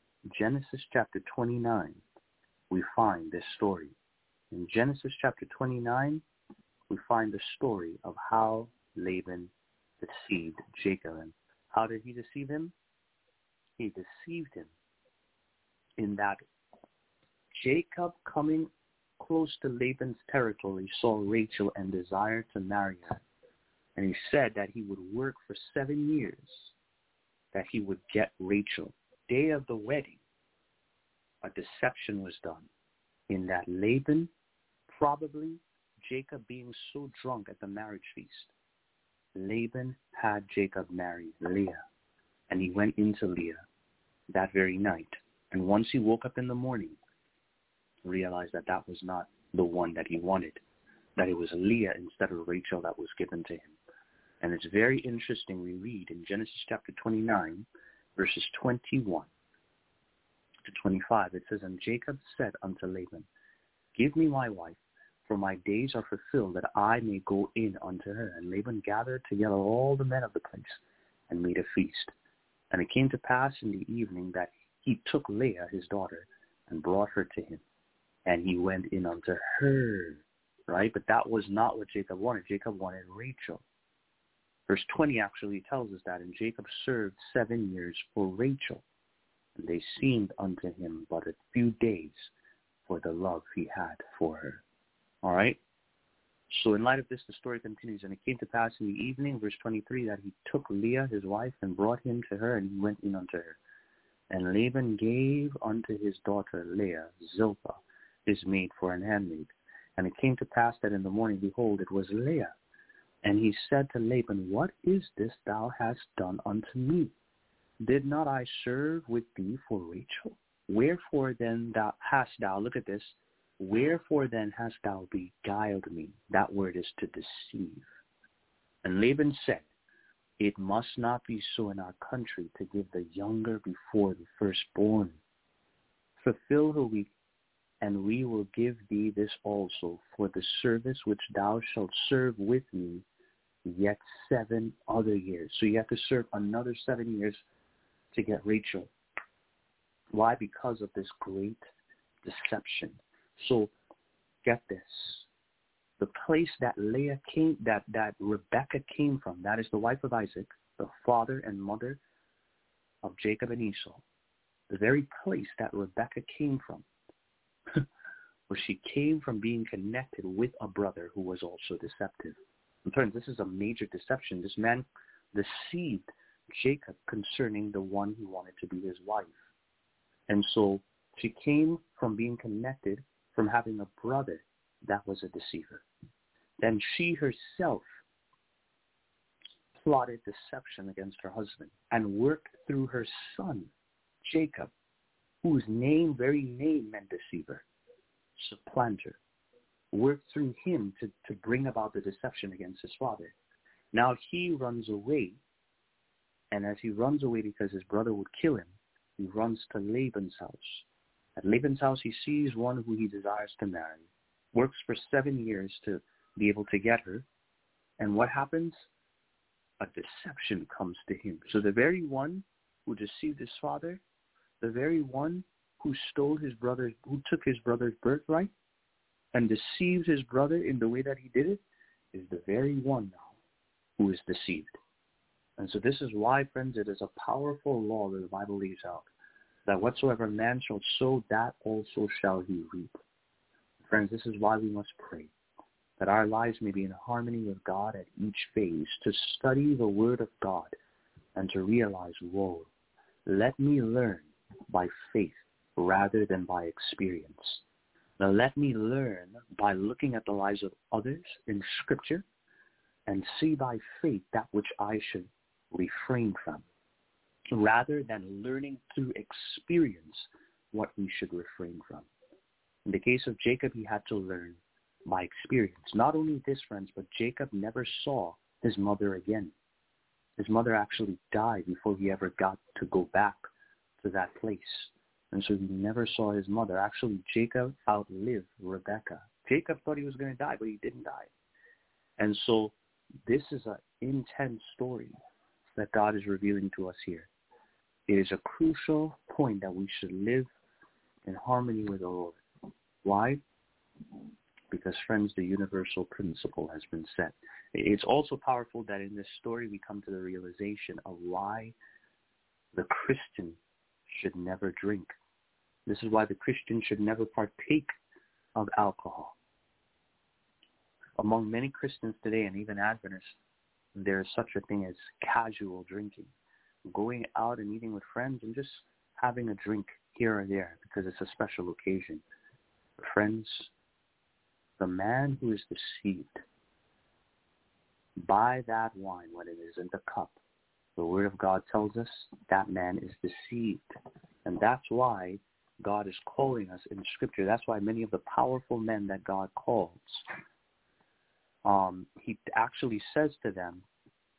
we find this story. In Genesis chapter 29, we find the story of how Laban deceived Jacob. And how did he deceive him? He deceived him in that Jacob, coming close to Laban's territory, saw Rachel and desired to marry her. And he said that he would work for 7 years, that he would get Rachel. Day of the wedding, a deception was done in that Laban, probably Jacob being so drunk at the marriage feast, Laban had Jacob marry Leah, and he went into Leah that very night. And once he woke up in the morning, realized that that was not the one that he wanted, that it was Leah instead of Rachel that was given to him. And it's very interesting. We read in Genesis chapter 29, verses 21 to 25. It says, And Jacob said unto Laban, Give me my wife, for my days are fulfilled, that I may go in unto her. And Laban gathered together all the men of the place, and made a feast. And it came to pass in the evening that he took Leah his daughter, and brought her to him. And he went in unto her. Right? But that was not what Jacob wanted. Jacob wanted Rachel. Verse 20 actually tells us that. And Jacob served 7 years for Rachel. And they seemed unto him but a few days for the love he had for her. All right? So in light of this, the story continues. And it came to pass in the evening, verse 23, that he took Leah his wife and brought him to her, and he went in unto her. And Laban gave unto his daughter Leah Zilpah, his maid, for an handmaid. And it came to pass that in the morning, behold, it was Leah. And he said to Laban, What is this thou hast done unto me? Did not I serve with thee for Rachel? Wherefore then hast thou, look at this, wherefore then hast thou beguiled me? That word is to deceive. And Laban said, It must not be so in our country to give the younger before the firstborn. Fulfill her week, and we will give thee this also for the service which thou shalt serve with me yet 7 other years. So you have to serve another 7 years to get Rachel. Why? Because of this great deception. So get this. The place that Leah came, that Rebekah came from, that is the wife of Isaac, the father and mother of Jacob and Esau, the very place that Rebekah came from, where she came from being connected with a brother who was also deceptive. In turn, this is a major deception. This man deceived Jacob concerning the one who wanted to be his wife. And so she came from being connected, from having a brother that was a deceiver. Then she herself plotted deception against her husband and worked through her son, Jacob, whose very name meant deceiver, supplanter, worked through him to bring about the deception against his father. Now he runs away, and as he runs away because his brother would kill him, he runs to Laban's house. At Laban's house, he sees one who he desires to marry, works for 7 years to be able to get her, and what happens? A deception comes to him. So the very one who deceived his father, the very one who stole his brother, who took his brother's birthright and deceived his brother in the way that he did it, is the very one now who is deceived. And so this is why, friends, it is a powerful law that the Bible leaves out, that whatsoever man shall sow, that also shall he reap. Friends, this is why we must pray, that our lives may be in harmony with God at each phase, to study the Word of God and to realize, whoa, let me learn by faith rather than by experience. Now let me learn by looking at the lives of others in Scripture and see by faith that which I should refrain from, rather than learning through experience what we should refrain from. In the case of Jacob, he had to learn by experience. Not only this, friends, but Jacob never saw his mother again. His mother actually died before he ever got to go back to that place. And so he never saw his mother. Actually, Jacob outlived Rebekah. Jacob thought he was going to die, but he didn't die. And so this is an intense story that God is revealing to us here. It is a crucial point that we should live in harmony with the Lord. Why? Because, friends, the universal principle has been set. It's also powerful that in this story we come to the realization of why the Christian should never drink. This is why the Christian should never partake of alcohol. Among many Christians today, and even Adventists, there is such a thing as casual drinking, going out and eating with friends and just having a drink here or there because it's a special occasion. Friends, the man who is deceived by that wine when it is in the cup, the Word of God tells us that man is deceived. And that's why God is calling us in Scripture. That's why many of the powerful men that God calls, he actually says to them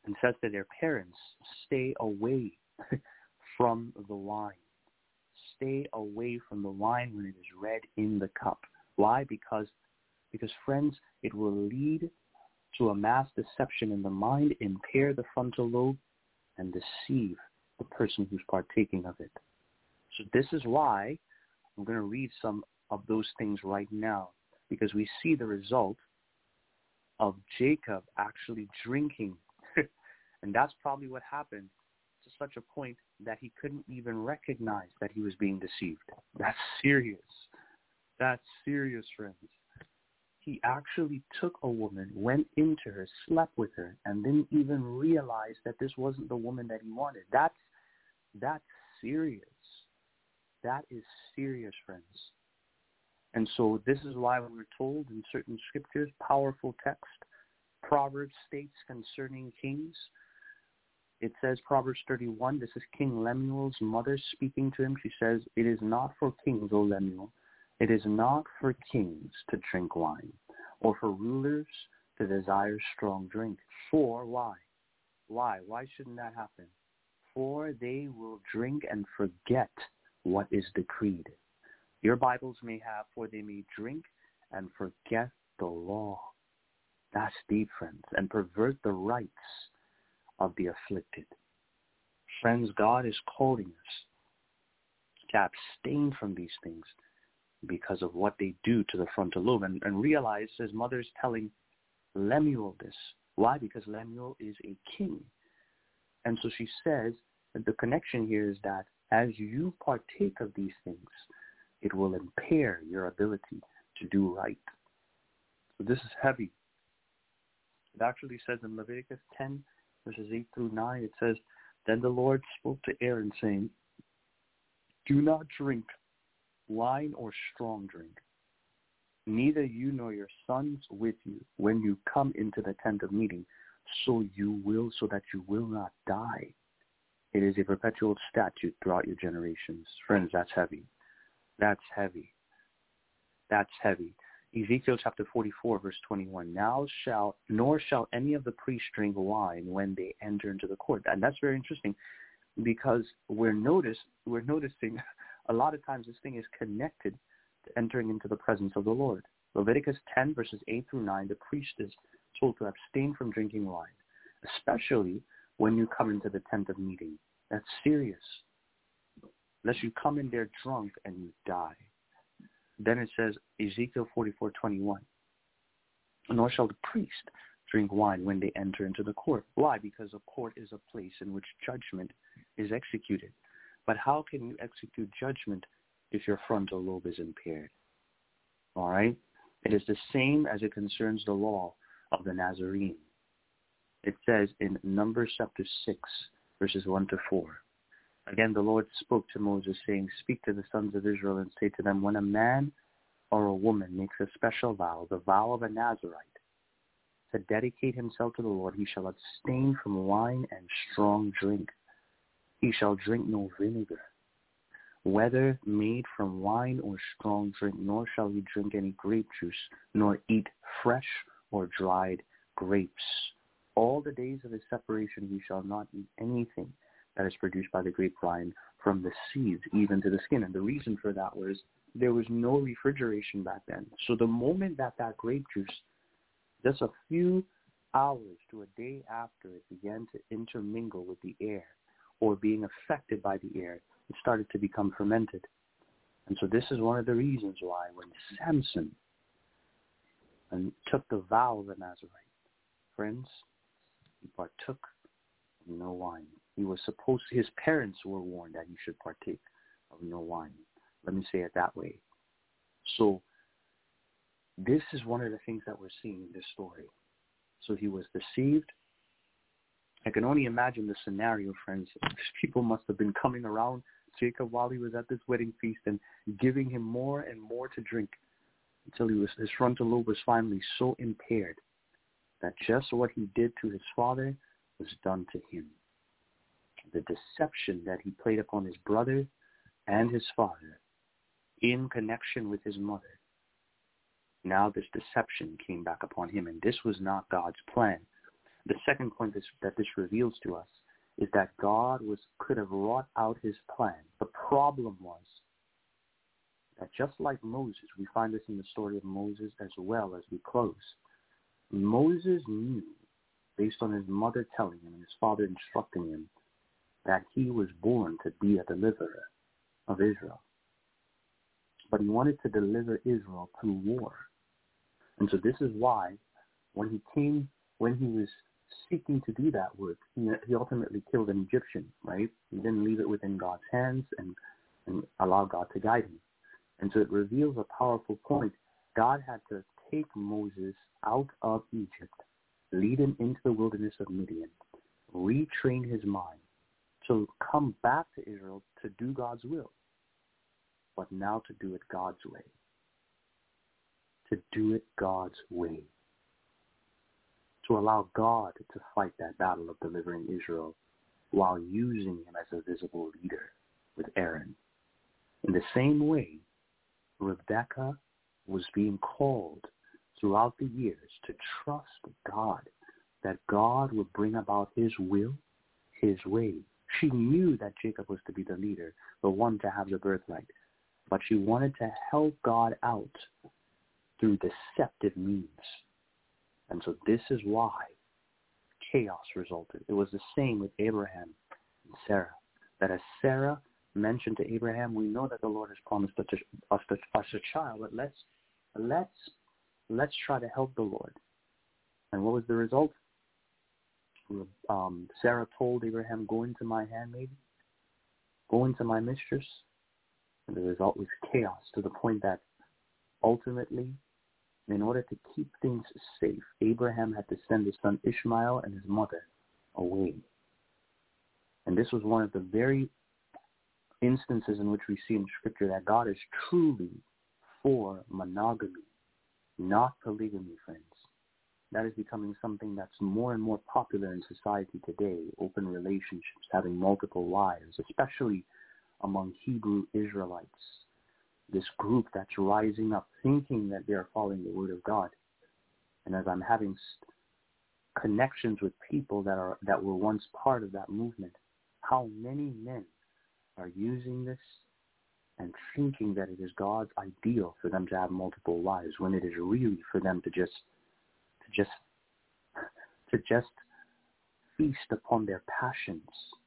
and says to their parents, stay away from the wine. Stay away from the wine when it is red in the cup. Why? Because friends, it will lead to a mass deception in the mind, impair the frontal lobe, and deceive the person who's partaking of it. So this is why I'm going to read some of those things right now, because we see the result of Jacob actually drinking. And that's probably what happened, to such a point that he couldn't even recognize that he was being deceived. That's serious. That's serious, friends. He actually took a woman, went into her, slept with her, and didn't even realize that this wasn't the woman that he wanted. That's serious. That is serious, friends. And so this is why we're told in certain scriptures, powerful text, Proverbs states concerning kings. It says, Proverbs 31, this is King Lemuel's mother speaking to him. She says, it is not for kings, O Lemuel, it is not for kings to drink wine, or for rulers to desire strong drink. For why? Why? Why shouldn't that happen? For they will drink and forget what is decreed. Your Bibles may have, for they may drink and forget the law. That's deep, friends, and pervert the rights of the afflicted. Friends, God is calling us to abstain from these things because of what they do to the frontal lobe. And realize his mother's telling Lemuel this. Why? Because Lemuel is a king. And so she says that the connection here is that as you partake of these things, it will impair your ability to do right. So this is heavy. It actually says in Leviticus 10, verses 8 through 9, it says, then the Lord spoke to Aaron, saying, do not drink wine or strong drink, neither you nor your sons with you, when you come into the tent of meeting, so that you will not die. It is a perpetual statute throughout your generations. Friends, that's heavy. That's heavy. That's heavy. Ezekiel chapter 44, verse 21. Nor shall any of the priests drink wine when they enter into the court. And that's very interesting, because we're noticing a lot of times this thing is connected to entering into the presence of the Lord. Leviticus 10, verses 8 through 9, the priest is told to abstain from drinking wine, especially when you come into the tent of meeting. That's serious. Unless you come in there drunk and you die. Then it says, Ezekiel 44:21, nor shall the priest drink wine when they enter into the court. Why? Because a court is a place in which judgment is executed. But how can you execute judgment if your frontal lobe is impaired? All right? It is the same as it concerns the law of the Nazarene. It says in Numbers chapter 6, verses 1 to 4. Again, the Lord spoke to Moses, saying, speak to the sons of Israel and say to them, when a man or a woman makes a special vow, the vow of a Nazarite, to dedicate himself to the Lord, he shall abstain from wine and strong drink. He shall drink no vinegar, whether made from wine or strong drink, nor shall he drink any grape juice, nor eat fresh or dried grapes. All the days of his separation he shall not eat anything that is produced by the grapevine, from the seeds even to the skin. And the reason for that was there was no refrigeration back then. So the moment that grape juice, just a few hours to a day after it began to intermingle with the air or being affected by the air, it started to become fermented. And so this is one of the reasons why when Samson took the vow of the Nazarite, friends, he partook of no wine. His parents were warned that he should partake of no wine. Let me say it that way. So this is one of the things that we're seeing in this story. So he was deceived. I can only imagine the scenario, friends. People must have been coming around Jacob while he was at this wedding feast and giving him more and more to drink until his frontal lobe was finally so impaired that just what he did to his father was done to him. The deception that he played upon his brother and his father in connection with his mother. Now this deception came back upon him, and this was not God's plan. The second point that this reveals to us is that God could have wrought out his plan. The problem was that just like Moses, we find this in the story of Moses as well as we close. Moses knew, based on his mother telling him and his father instructing him, that he was born to be a deliverer of Israel. But he wanted to deliver Israel through war. And so this is why when he was seeking to do that work, he ultimately killed an Egyptian, right? He didn't leave it within God's hands and allow God to guide him. And so it reveals a powerful point. God had to take Moses out of Egypt, lead him into the wilderness of Midian, retrain his mind to come back to Israel to do God's will, but now to do it God's way. To do it God's way. To allow God to fight that battle of delivering Israel while using him as a visible leader with Aaron. In the same way, Rebekah was being called throughout the years to trust God, that God would bring about his will, his way. She knew that Jacob was to be the leader, the one to have the birthright, but she wanted to help God out through deceptive means. And so this is why chaos resulted. It was the same with Abraham and Sarah, that as Sarah mentioned to Abraham, we know that the Lord has promised us a child, but let's try to help the Lord. And what was the result? Sarah told Abraham, go into my handmaid, go into my mistress. And the result was chaos, to the point that ultimately, in order to keep things safe, Abraham had to send his son Ishmael and his mother away. And this was one of the very instances in which we see in Scripture that God is truly for monogamy, not polygamy, friends. That is becoming something that's more and more popular in society today, open relationships, having multiple wives, especially among Hebrew Israelites. This group that's rising up thinking that they are following the word of God. And as I'm having connections with people that were once part of that movement, how many men are using this and thinking that it is God's ideal for them to have multiple wives, when it is really for them to just feast upon their passions.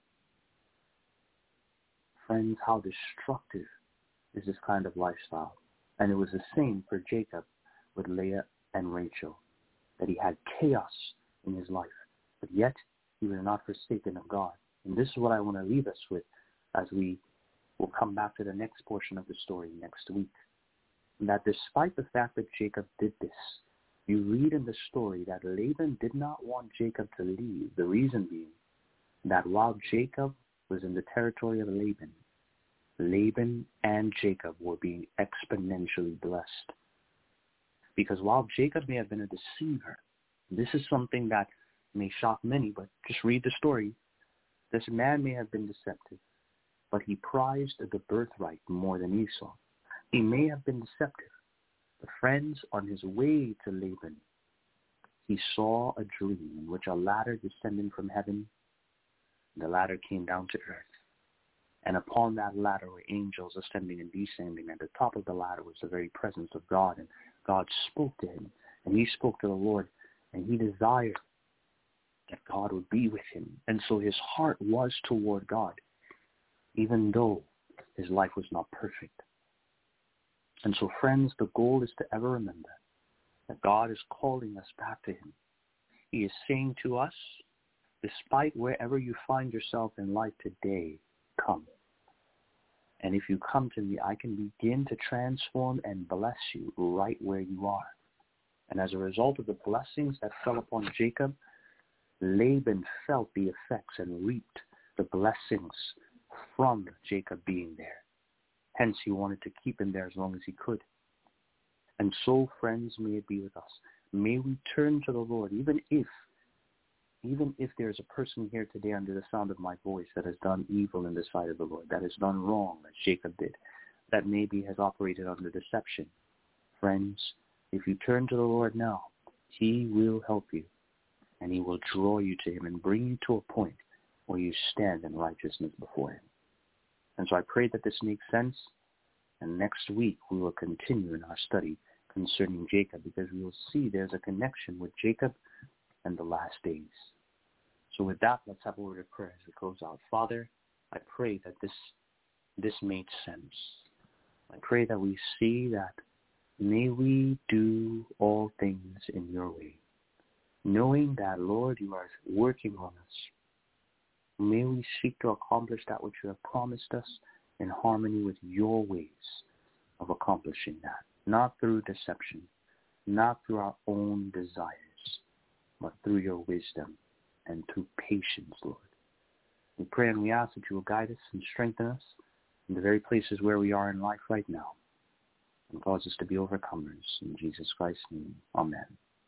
Friends, how destructive is this kind of lifestyle. And it was the same for Jacob with Leah and Rachel, that he had chaos in his life, but yet he was not forsaken of God. And this is what I want to leave us with as we will come back to the next portion of the story next week. That despite the fact that Jacob did this, you read in the story that Laban did not want Jacob to leave. The reason being that while Jacob was in the territory of Laban, Laban and Jacob were being exponentially blessed. Because while Jacob may have been a deceiver, this is something that may shock many, but just read the story. This man may have been deceptive, but he prized the birthright more than Esau. He may have been deceptive. The friends, on his way to Laban, he saw a dream in which a ladder descended from heaven. The ladder came down to earth. And upon that ladder were angels ascending and descending. At the top of the ladder was the very presence of God. And God spoke to him. And he spoke to the Lord. And he desired that God would be with him. And so his heart was toward God, even though his life was not perfect. And so, friends, the goal is to ever remember that God is calling us back to him. He is saying to us, despite wherever you find yourself in life today, come. And if you come to me, I can begin to transform and bless you right where you are. And as a result of the blessings that fell upon Jacob, Laban felt the effects and reaped the blessings from Jacob being there. Hence, he wanted to keep him there as long as he could. And so, friends, may it be with us. May we turn to the Lord, even if there's a person here today under the sound of my voice that has done evil in the sight of the Lord, that has done wrong, as Jacob did, that maybe has operated under deception. Friends, if you turn to the Lord now, he will help you. and he will draw you to him and bring you to a point where you stand in righteousness before him. And so I pray that this makes sense, and next week we will continue in our study concerning Jacob, because we will see there's a connection with Jacob and the last days. So with that, let's have a word of prayer as we close out. Father, I pray that this made sense. I pray that we see that may we do all things in your way, knowing that, Lord, you are working on us. May we seek to accomplish that which you have promised us in harmony with your ways of accomplishing that, not through deception, not through our own desires, but through your wisdom and through patience, Lord. We pray and we ask that you will guide us and strengthen us in the very places where we are in life right now, and cause us to be overcomers. In Jesus Christ's name, amen.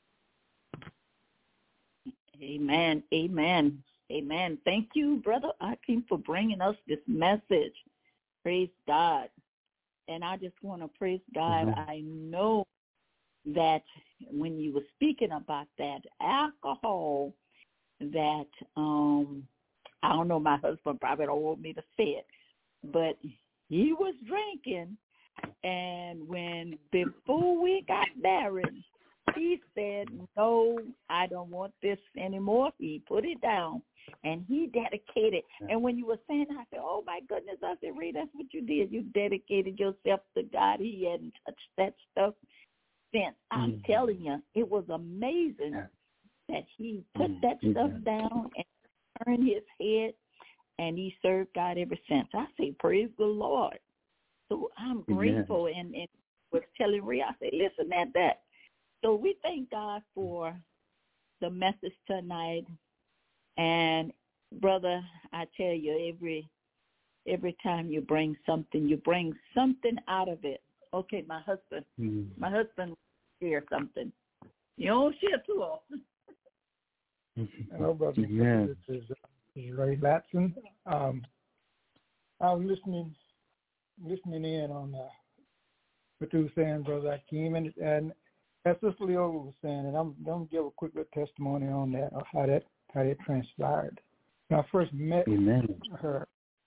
Amen, amen, amen. Thank you, Brother Akeem, for bringing us this message. Praise God. And I just want to praise God. Amen. I know that when you were speaking about that alcohol, that, I don't know, my husband probably don't want me to say it, but he was drinking, and before we got married, he said, no, I don't want this anymore. He put it down, and he dedicated. And when you were saying, I said, oh, my goodness. I said, Ray, that's what you did. You dedicated yourself to God. He hadn't touched that stuff since. I'm telling you, it was amazing that he put that stuff down and turned his head, and he served God ever since. I say, praise the Lord. So I'm grateful, and was telling Ray, I said, listen at that. So we thank God for the message tonight. And, brother, I tell you, every time you bring something out of it. Okay, my husband share something. You don't share too often. Hello, brother. This is Ray Latson. I was listening in on what you were saying, Brother Akeem, and as Sister Leola was saying, and I'm going to give a quick little testimony on that, of how that transpired. When I first met her,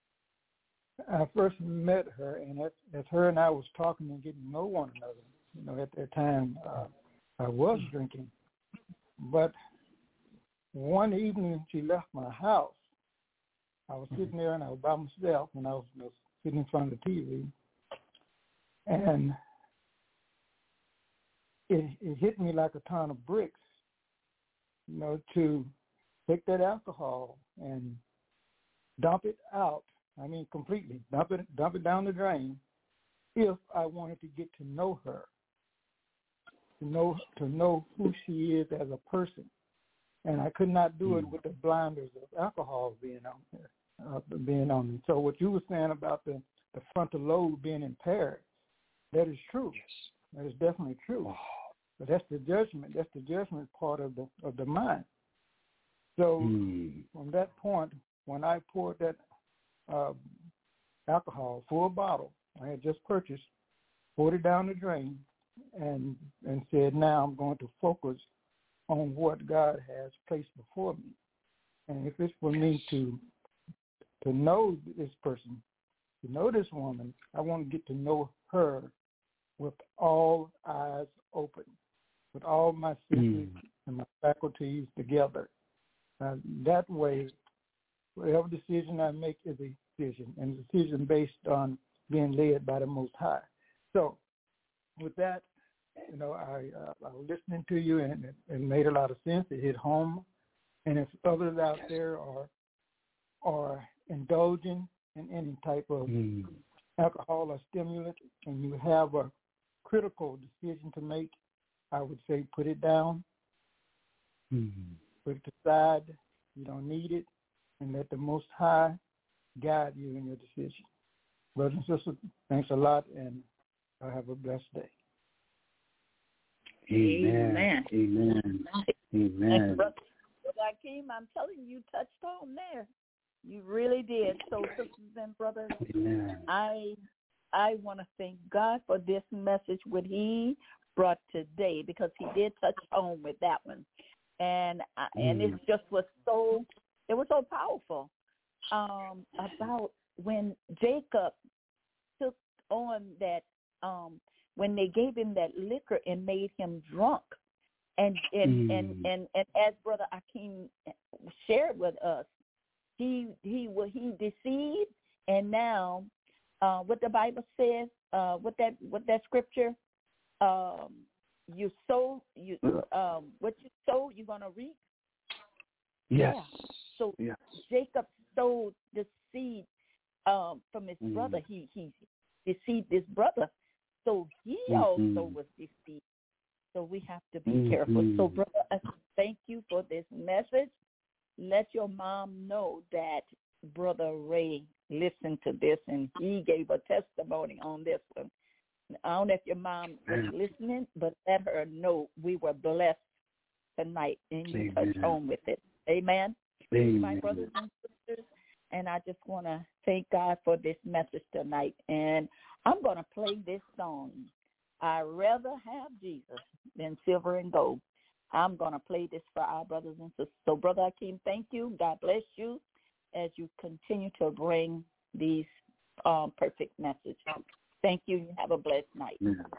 and as her and I was talking and getting to know one another, at that time I was drinking. But one evening she left my house. I was sitting there and I was by myself, and I was sitting in front of the TV, and it hit me like a ton of bricks, to take that alcohol and dump it out. I mean, completely dump it down the drain. If I wanted to get to know her, to know who she is as a person, and I could not do it with the blinders of alcohol being on me. So what you were saying about the frontal lobe being impaired, that is true. Yes. That is definitely true. But that's the judgment. That's the judgment part of the mind. So from that point, when I poured that alcohol, full bottle, I had just purchased, poured it down the drain, and said, now I'm going to focus on what God has placed before me. And if it's for me to know this person, to know this woman, I want to get to know her with all eyes open, with all my senses and my faculties together. That way, whatever decision I make is a decision, and a decision based on being led by the Most High. So with that, I was listening to you, and it made a lot of sense. It hit home. And if others out there are indulging in any type of alcohol or stimulant, and you have a critical decision to make, I would say put it down, put it aside. You don't need it, and let the Most High guide you in your decision. Brothers and sisters, thanks a lot, and have a blessed day. Amen. Amen. Amen. Brother Akeem, I'm telling you, touched on there. You really did. So, sisters and brothers, I want to thank God for this message what he brought today, because he did touch home with that one. and it just was so powerful about when Jacob took on that when they gave him that liquor and made him drunk, and as Brother Akeem shared with us, he deceived, and now what the Bible says, what that scripture, what you sow, you're gonna reap. Yes. Yeah. So yes. Jacob sowed the seed from his brother. He deceived his brother, so he also was deceived. So we have to be careful. So, brother, I thank you for this message. Let your mom know that Brother Ray listened to this and he gave a testimony on this one. I don't know if your mom was listening, but let her know we were blessed tonight and you touched home with it. Amen. My brothers and sisters, and I just want to thank God for this message tonight. And I'm going to play this song. I'd rather have Jesus than silver and gold. I'm going to play this for our brothers and sisters. So, Brother Akeem, thank you. God bless you as you continue to bring these perfect messages. Thank you. You have a blessed night.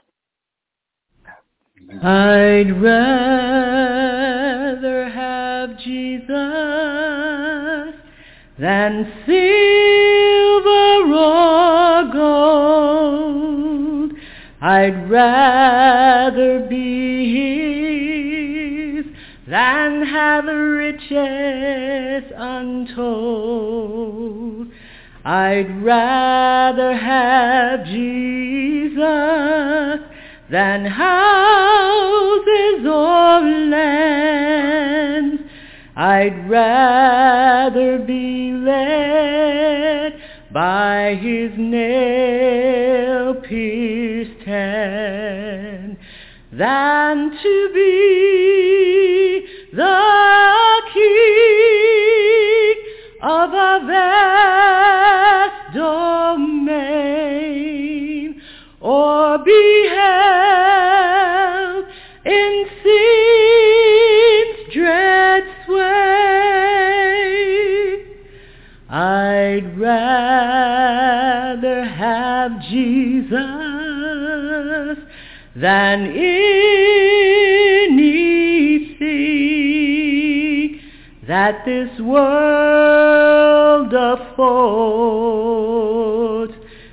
I'd rather have Jesus than silver or gold. I'd rather be his than have riches untold. I'd rather have Jesus than houses or lands. I'd rather be led by his nail-pierced hand than to be the king of a vast domain, or be held in sin's dread sway. I'd rather have Jesus than anything that this world affords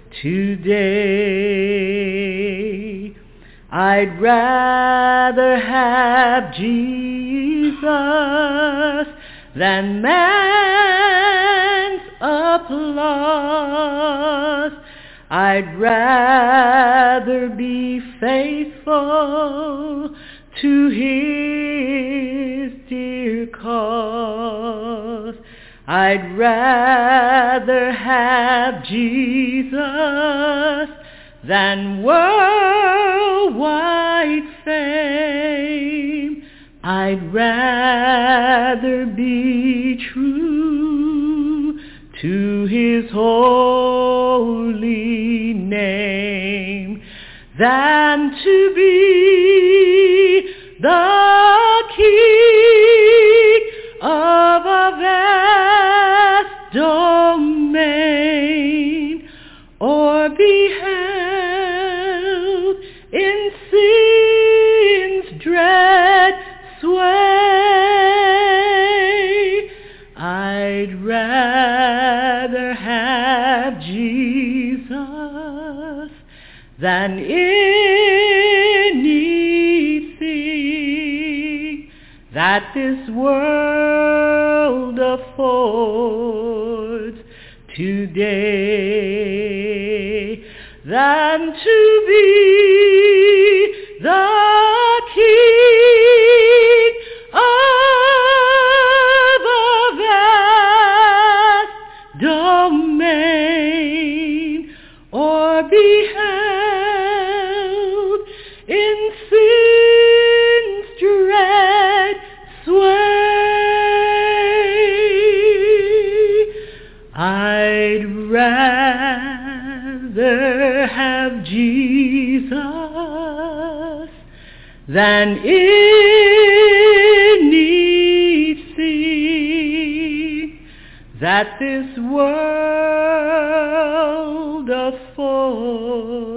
today. I'd rather have Jesus than man's applause. I'd rather be faithful to his dear cause. I'd rather have Jesus than worldwide fame. I'd rather be true to his holy name than to be the king of a vast domain, or be held in sin's dread sway. I'd rather have Jesus than anything that this world affords today, than to be the king of a vast domain, or be held in sin's dread sway. I'd rather have Jesus than any that this world affords.